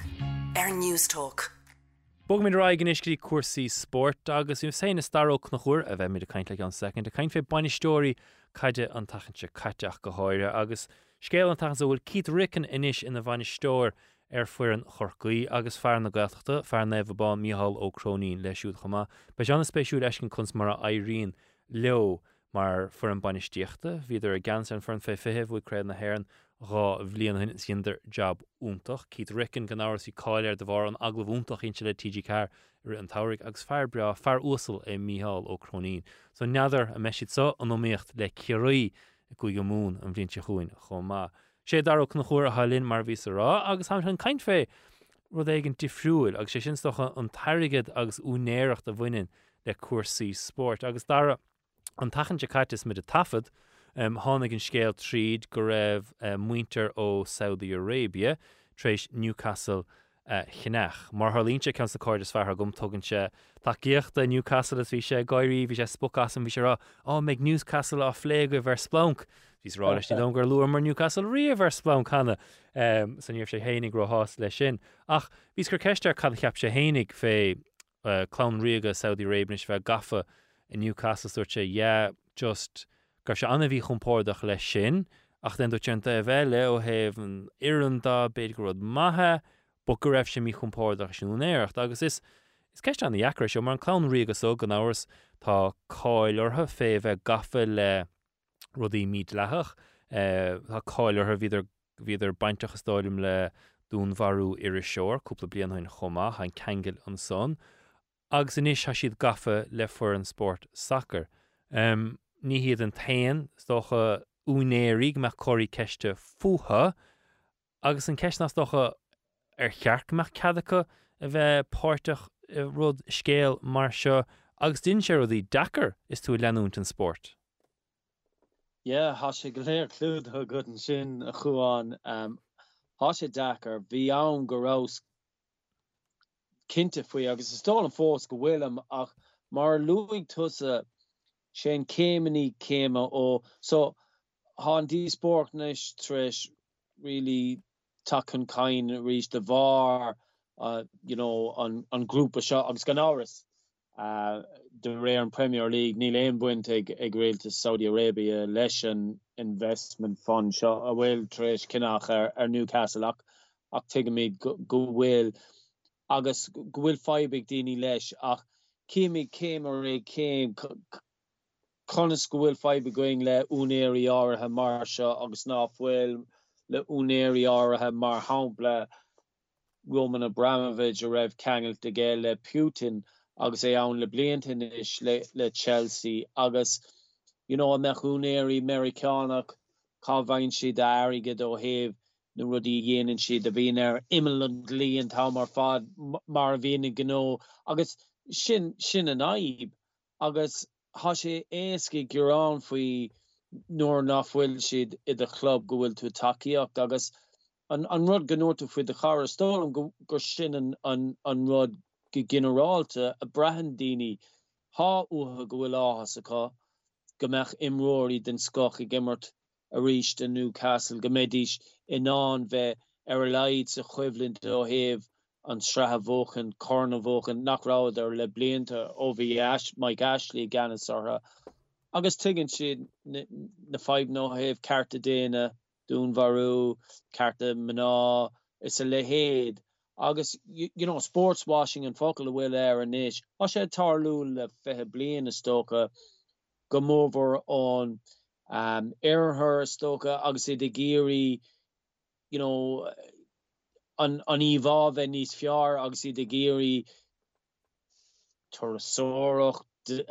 ar News Talk. Bog mid raig an iscrí cuasaí sport agus ú sé na staróg nach chuair a bheith mid a caiint le an second a caiint fé banistóí caide an tachante caiteach go háire agus scéal an tachanta bhfuil Keith Ricken inis ina banistóir ar fuair an chorcaí agus fear na gataachta fear na bhbán Mícheál Ó Crónaín leisúd chumá. Ba seanna spéisiúd eiscin chuns mar a Irene leo mar fuair an banistíochta híidir a gan an fear an fé fiheh bhfuil creid na hhéan rá bhblion hin sinder job úntaach Keith Ricken gan áras í cáilear de bhar an aglah úntaach inse le TG Car ar an tairigh agus fear brea fear úsal é Mícheál Ó Crónaín. So neadar a meisiid so an nóíocht le ciarí go go mún an bhblionn se chuin chomá. sé darach na chuair a halinn mar ví rá agus ha an kaint fé rud éigen difriúil agus sé sin stocha an tairigid agus únéirecht a bhainin le cuasaí sport agus dara an tachante caiitis mit a tafad hánig an scéal tríd go raibh muinter ó Saudi Arabia trééis Newcastle chinach. Mar harlínse can sa cordis fear gom tugann se takeíocht a Newcastle is bhí sé gaiirí bhí sé spocas an bhí sé rá méid Newcastle á phléige bhar Splunk. Vís ráis ní dongur luar mar Newcastle riamh Splunk chana san níomh sé hénig ro hás lei sin. Ach vís gur ceiste cad cheap sé hénig fé clown riaga Saudi Arabia is bheith gafa in Newcastle suirt sé just gur se anna bhí chumpórdach lei sin ach den doianta a bheile ó heh an iiranda beidir go rud maithe bo go raibh sé mí chumpórdach sin únéirecht agus is ceiste an dheacra seo mar an clown riaga so gan áras tá cáil ortha fé bheith gafa le rudí míid lethach tá cáil ortha bhíidir baintach stáidim le dún bharú ar a seoir cúpla blian hain chomá hain cengil an son agus inis ha siad gafa le fuair an sport soccer. Ní hiad an tain stocha únéirig me choirí ceiste fuha agus an ceisna stocha ar chearc meach cadacha a bheith páirteach rud scéal mar seo agus din sé rudí Dakar is tú leanúnt an sport. Tá sé go léir clúd thu go an sin a chuáin há sé Dakar bhí ann go rás cinnte faoi agus is stáil an fós go bhfuilm ach mar luigh tusa sé an céimení céime ó so há an dí sportnis tris really takean cain rís de bhar an grúpa seo agus gan áras de rare an Premier League níl éon buint ag réaltas Saudi Arabia leis an investment fund seo a bhfuil tréis cinnach ar Newcastle ach tuige míid go bhfuil agus go bhfuil feibig daoine leis ach céimig céim ar é céim conas go bhfuil feibig going le únéirí áirithe mar seo agus ná bhfuil le únéirí áirithe mar hampla Roman Abramovich a raibh ceangailt de géil le Putin agus é ann le bliantain is le Chelsea agus a mechúnéirí Americánach cá bhain siad airige dó héamh na rudí dhéanann siad a bhíon ar imime an líon tá mar fad mar a bhíonna gó agus sin an aib agus há sé éascaigh gurán faoi nuair nach bhfuil siad i de club go bhfuil tú takeíocht agus an rud gnóirtu faoi de chara stólam gur sin an rud go generarálte a brehan daoine há utha go bhfuil áthas acu go mbeadh imreoirí den scoch i gimmert a ríist in Newcastle go méidís in an bheith ar a leid sa chuimhlint ó héamh an strathe bhóchan corna bhóchan nach rád ar le blianta ó bhí Mike Ashley ganas ortha agus tuigann siad na feib nó héamh carta déine dún bharú carta mná is a le héad agus sports washing an focail a bhfuil ar an níis á sé tarlú le fethe blian na stócha go mór an airthir stócha agus é de géirí an íomhá bheith níos fear agus é de géirí turasóireacht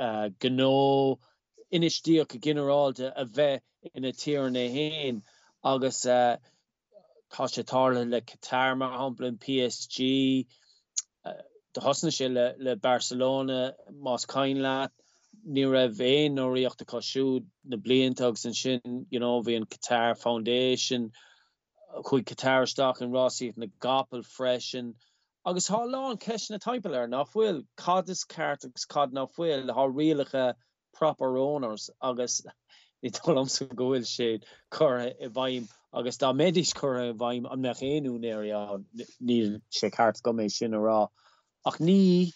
gnó inistíoch a generarálte a bheith ina tír na héin agus tá sé tarla le Qatar mar hampla PSG de hosna sé le Barcelona más cain leat ní raibh éon nóíocht a cosisiúd na bliantagus an sin bhí an Qatar Foundation chuig Qatar stock an Rossíh na gapel freisin agus há lá an ceis na timppla ar nach bhfuil cad is ceart agus cad nach bhfuil há rialacha proper owners agus ní dul sa go bhfuil siad chur i bhaim agus dá méidís chur i bhaim an meach éonún éir níl sé ceart go méid sin ará ach ní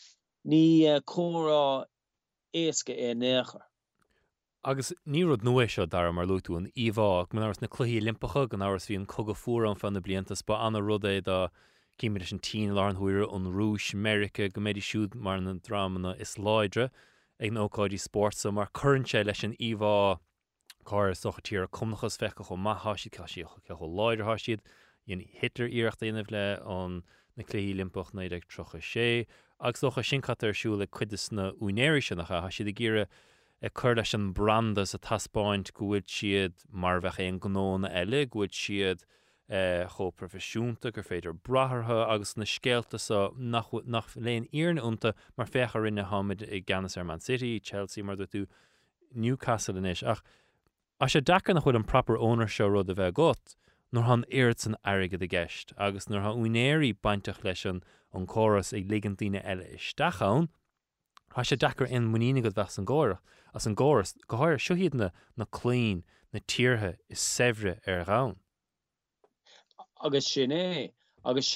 córá éasca é néchar. Agus ní rud nua seo dar mar lútú an íomhá man áras na cluí limpacha gan áras bhí an cogad fuór an fan na bliantas ba anna rud é dá cíimiid an tí lá an thuire an rúis America go méidir siúd mar an drámanna is láidre ag an ócáidí sportsa mar chuann sé leis an íomhá cáir socha tíar cumnachas fecha go maithásíd caiisi go láidir háisiad dhéana Hitler íirecht daanamh le an na cluí limpach 1936 agus socha sin catar siú le cuidas na únéirí sinnacha siad a gíire chur leis an brandas a taspáint go bhfuil siad mar bheith éon gnóna eile go bhfuil siad cho profisiúnta gur féidir brathartha agus na scéalta sa nach léon íarna únta mar fecha rinne hamid i gceannas ar Man City, Chelsea mar tú Newcastle inis ach a sé dachar nach chuid an proper owner seo rud a bheith got nuair han éirt san airige de gceist agus nuair ha únéirí baintach leis an choras ag ligan daoine eile isteach ann Tá sé dachar in muíine go bheits an ggóra as an ggóras go háir siúhiad na clín na tíortha is séhre ar rán. Agus sin é agus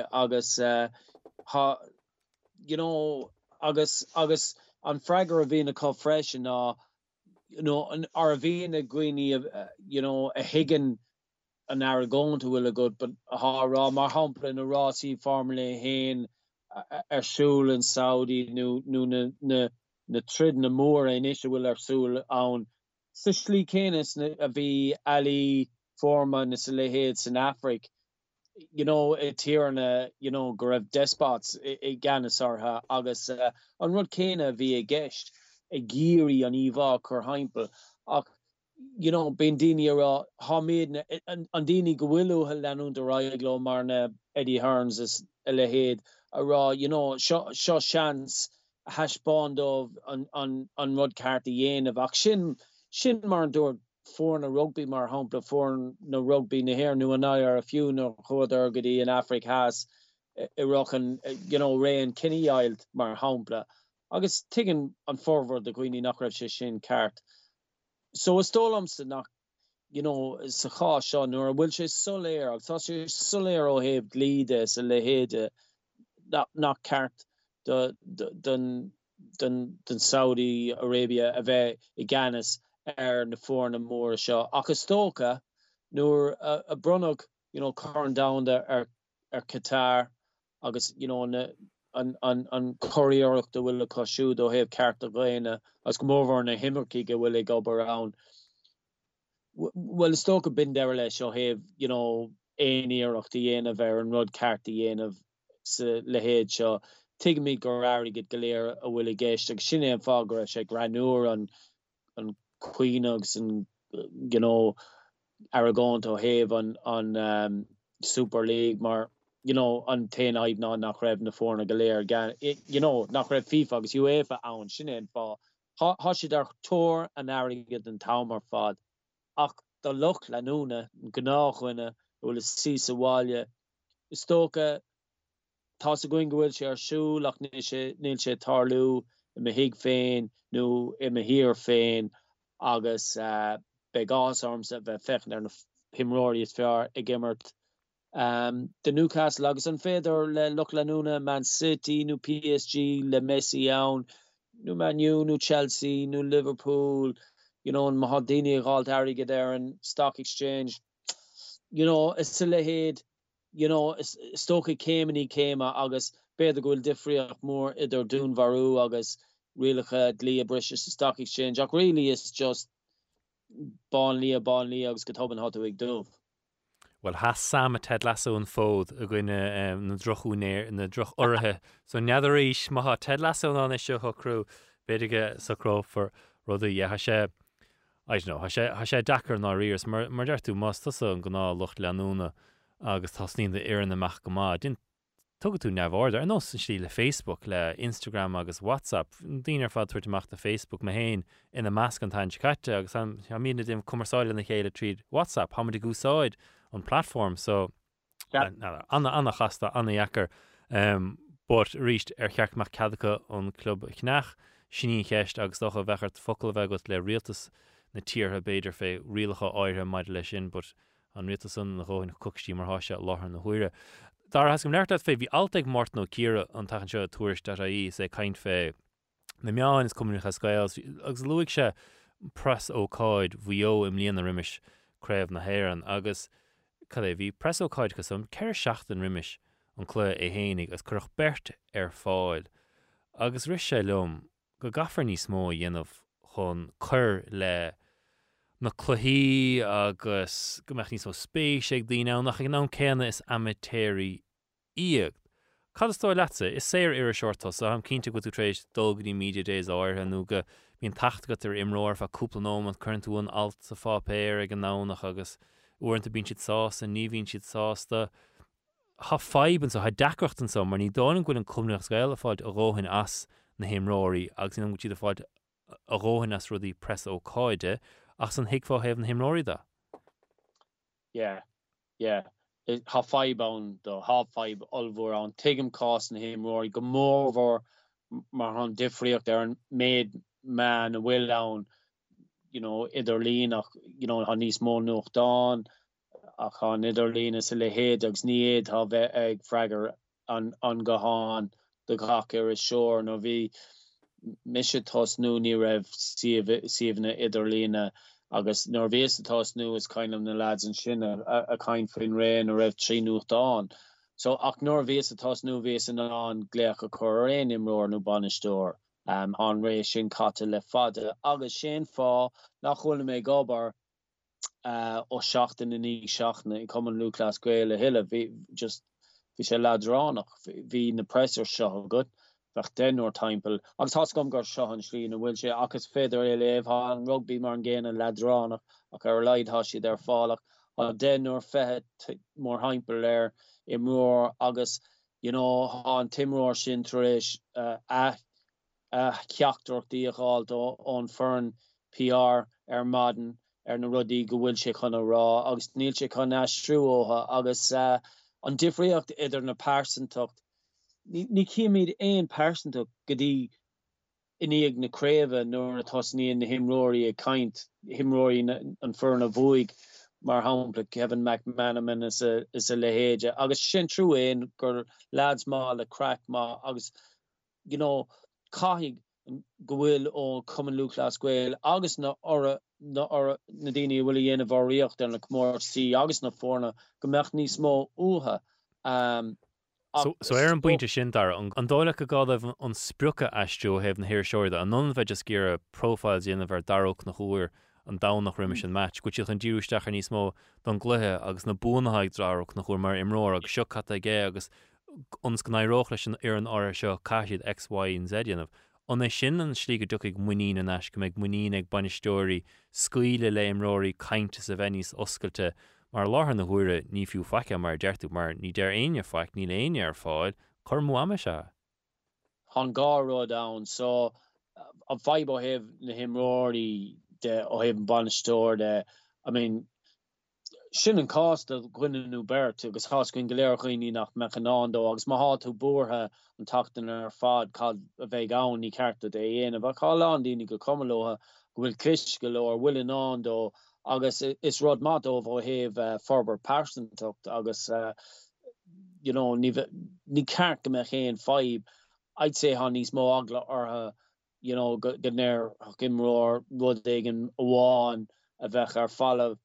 agus an freigar a bhína có freisin ná an ar a bhína gcuoine a higgin an Aragon to bhfuil a good, but rá mar hampla na Rossi Formula 1 arsúl in Saudi nu na trid na mór inis bhfuil arsúl ann sa slí cénas a bhí Ali forma na sa lehéad san Afric i tíarna go raibh despots i gceannas ortha agus an rud céine bhí a gceist i gcíorí an íomhá chur haimpel ach ben daoine ará háméad an daoine go bhfuilúthe leanún de raigló mar na Eddie Hearns is a lehéad ará seo seans heispáindómh an rud carta dhéanamh ach sin mar an dúir fór na rugby mar hampla fór na rugby na hhéir nu an ar a fiú nó chuir godaí in Afric has i rochan réan cinníáilt mar hampla agus tuigeann an forward a gcuoine nach raibh sé sin ceart. So is tólamsa nach sa chá seo nuair a bhfuil sé soléir ag tá sé soléir ó héamh líide sa lehéide nach ceart Saudi Arabia a bheith I gceannas na fór na mór seo. Agus tóca nuair a brunnog, churann domhanda ar Qatar agus, an choíocht do bhfuil cosisiú ó hebh ceart a gléine as go mórhar na himmarcí go bhfuil ag obair ann. Well is tóca bin deir leis ó hebh, éoníocht a dhéanamh ar an rud ceart a dhéanamh le héad seo. Tuige mí gur airgid go léir a bhfuil géist agus sin éon fágra sé granúr an cuioinegus an Aragón ó hebh an Super League mar an taon aibh nach raibh na fórna go léir nach raibh FIFA agus UEFA ann sin éon fá. Tá siad ar tóir an airgid an tamar fad ach do lucht leúna gnáchuine bhfuil is sí sa bháile. Is tóca tá a going gohfuil sé ar siúil ach níl sé tarlú I me hiig féin nó I me hir féin agus be gás arms a bheith fechan ar na himróí is fear ag gimmert. De Newcastle agus an féidir le lucht leúna Man City nó PSG le Messi ann nó Man U nó Chelsea nó Liverpool, an Mahadini gáil airgid ar an Stock Exchange. Is sa le héad, is tóca céimení céime agus beidir gohfuil difriocht mór idir dún bharú agus rialacha lí a brise sa Stock Exchange. Ach really is just bán lí agus go toban hatú ag dúmh. Well, has Sam a Ted Lasso an fód a gine na drochúnéir na droch orthe. So neadar éis má Ted Lasso an is seo chrú beidige sa cró for rudaí ha sé sé dachar ná rios mar deirtú más tusa an gná lucht leanúna agus tasnín de éan amach go má. Din tugad tú nebhharda ar nó san slí le Facebook le Instagram agus WhatsApp. Dínar fad tuairteach na Facebook me héin ina measc an tain caite agus mína dim cumarsáile na chéile tríd WhatsApp ha de gúsáid on platform, so anna chasta anna jacker but reached cheachach cadacha an club Knach sinní cheist agus docha bhechart focail bheith le rialtas na tíortha beidir fé rialacha áire maidid lei sin, but an rialtas san na róin cuctí mar háise láthar na huire. Dar has gom leart fé bhí altaigh mort nó círa an tachan seo tuairist í sé caint fé na meáin is cumúcha scails agus luigh se press ócáid bhío im líon na riimiis craibh na héan agus Cadé bhí presóáid go som ceir seachtain riimiis an clé é héananig as chuch bert ar fáil. Agus ris sé lom go gafar níos mó dhéanamh chun chur le na chluhíí agus go meach níos ó spéis ag daoine nach ag ná céanna is amatéirí íag. Cad is táil letse is séir ar a seirtá so am cínte go tú trééis dulgadí media days áirthe nó go bhíon tachtgat ar imróir fa cúpla nó an chuintú an alt sa fápéir ag an nánach agus uanta bín siad sás a ní bhín siad sásta. Tá feiban so ha dacrochtan so mar ní dáin gúil an cumneach scail a fáid a róhin as na himróí agus sin siad a fáid a róhin as rudí press ó cáide ach san hiicfá hebh na himróí da. Yeah. Tá feibán do há feib olbhór an tuigim cás na himróí go mórhór mar an difriocht ar an méid man a bhfuil ann idir líach ha níos mó nuach dáin ach an idir lína sa le héad agus níiad ha bheith ag freigar an goháin do gach ar is seoir nó bhí mise tosnú ní raibh siomhna idir lína agus nóir bhíos a tosnú is cainm na lads an sin a cain faoin réin a raibh trí nuach dáin. So ach nóir bhíos a tosnú bhíos an gléach a chur réin imróir nó banistóir. An rééis sin caite le fada agus sin fá nach chuil mé gobar ó seachtain na ní seachna I cum an Lucas Gael hiile bhí sé ledránach hí na pressar seo go bheith denúir timppel agus tá gom gur seo an slí na bhfuil sé agus féidir léomh an rugby mar an ggéana ledránach ach ar leidtha siad ar fálaach a denúir fethe mór haimpel ar I mór agus an timróir sin taréis ceachtarachtaí a gáil ón fearn PR ar maden ar na rudí go bhfuil sé chuna rá agus níl sé chun astrúótha agus an difriocht idir na persantocht ní cíimiid éon persantocht go dtí iníag na créimhe nuair a tosníon na himróí a caint himróí an fearn a bhuaig mar hampla Kevin McManaman is a lehéide agus sin trú éon gur lads má le crack má agus caithigh gohfuil ó cuman lúclas gweil agus na daine bhfuil dhéanamh áíocht ar na mór sí agus na fórna go meach níos mó uatha. So an buinte sin dar an dáile go gádah an sprucha eistú hebh na hir seirda an non bheith just gur a profiles dhéanamh ar darach na chuair an da nach riimi sin match, go tíoch an dúisteach ar níos mó don gluthe agus na búnahaid drarach na chuair mar imróir agus seo cat gé agus ons go nairóch leis ar an áir seo caiisiad X, Y and Z dhéanamh. An é sin an slí go duigh muín an eis go méid muín ag banistóirí scuile le imróirí cainte sa bhenníos oscailte mar láthair na huaire ní fiú faice mar deirú mar ní deir aine faic ní léine ar fáil chur muama se. Hon gáró down so an fibe ó heh na himróirí de ó heh an banistóir de I mean sin an cásta ghuiinenú beirt agus chás goin goléir chuoine nach mechanándó agus má háú buórtha an tatan ar fad cad a bheith ann ní ceartta é dhéanamh a cháán daoine go cumlótha go bhfuil cis go leir bhfuil anándó agus is rud mátó ó heh Ferber Parsontucht agus ní ceart go me chéan fibe I'd say han níos mó agla ortha go néir imróir rud éigen amháin a bheith ar falamh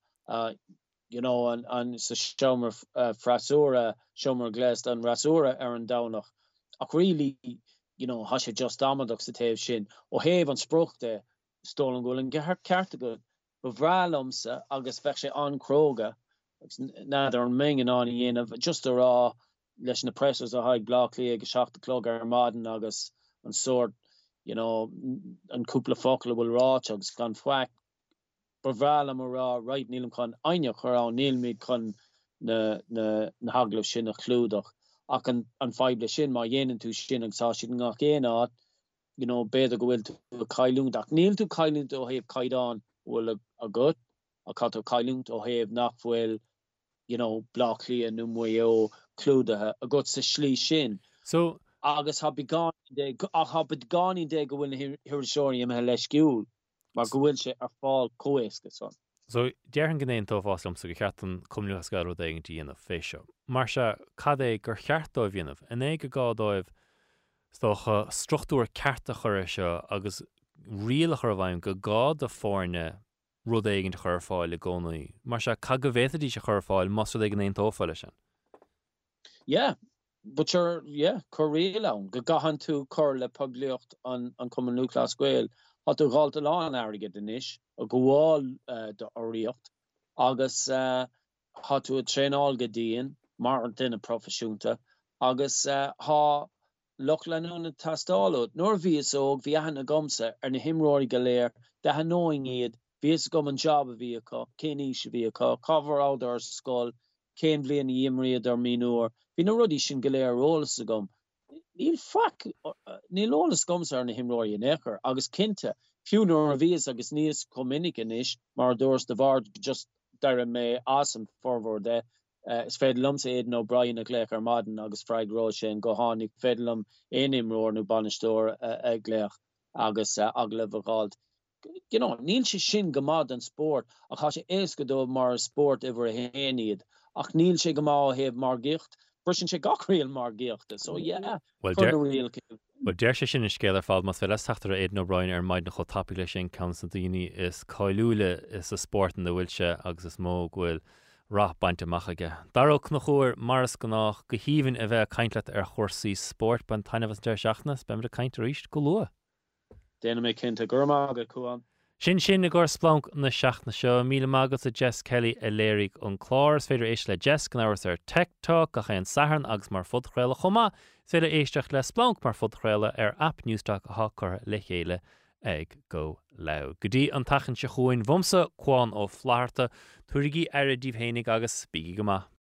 an sa seomar frasúra seomar gléist an rasúra ar an dánach ach really ha sé just amadach sa taobh sin ó héh an spruchte stólan goil an cearta go bhrealamsa agus bheith sé ancróga nádar an mingin an dhéanamh just a rá leis na pressers a haig blachlí ag 7:00 ar maden agus an sort an cúpla focail bhfuil ráit agus gan foic bhrealam a rá right nílam chun aine chur an nílmid chun na haglah sin a chlúdach ach an feible sin má dhéanaan tú sin agus tá si ngach éanaad beidir go bhfuil tú caiilúnt ach níl tú caiilúnt ó héobh caiidán bhfuil a gut a cat caiilúnt ó héobh nach bhfuil blachlí an ó clúdathe a gut sa slí sin. So agus ha begáin de go bhfuil hirsóí me leis giúil mar go bhfuil sé ar fáil cóéisce son. So dearhan gnéon tóháslam sa go cheartan cumluchas garú éigen díanamh féisio. Mar se cad é gur cheartdóibh dhéanamh in é go gádóibh stocha struchtúir cearta chuir seo agus rialach ar bhaim go gád a fórne rud éigen chur fáil le gcónaí. Mar se cad go bhétadí se chur fáil mas ag gnéon tófáile sin. Yeah, but chur réal ann go gahan tú chur le paglíocht an cuman lúclas gweil hat tú gáilta lán airige den isis a go bháil de áíocht agus hat tú a tréáil go dtíon mar an duine profisiúnta agus há loch leúna tastáút nóir bhíos óg bhí ahanana gomsa ar na himróirí go léir de hanóing iad bhíos gom an job a bhí acu céní se bhí acu cover ád ar scóil cén blian í imriad ar míúir hí na rudí sin go léir ólas a gom níl ólas gomsa ar na himróirí an éair agus cinnte fiúnar a bhíos agus níos cominic inis mar dúirs de bhar just deire mé asam forhór de is féidir lumsa éidir O'Brien a gléach ar maden agus freigró sin go hánig féidir lum éimróir nó banistóir a gléach agus aglah bháilt. Níl sé sin go mad an sport ach cha sé éas go dó mar sport iwwer a héiad ach níl sé go má hebh mar gicht brisin sé gachréal mar giachta so Well deir sé sin is scéile fád mas bheith teachtar éidir O'Brien ar maid na cho tapí lei sin Constantine is cáilúile is a sportan de bhfuil se agus is mó ghfuil rath baint amachige. Darach na chuair maras go nach go híhann a bheith caintleat ar chórsaí sport ban tainmh deir seachnas be mar a caiint ríist go lua. Déana mé cinnta gurma go cuaán. Sin na gur splánk na seachna seo míle mágat a Jess Kelly a léirigh an chlár féidir éis le Jess gan áras ar TikTok a chéan saharn agus mar fudchréile chuma féidir éisteach le splánk mar fudchréile ar app newstalk a háchar le chéile ag go le. Gotí an tachann se chuin bhumsa cuán ó phláirta tuairigí ar a ddíomhhénig agus bíigi go maith.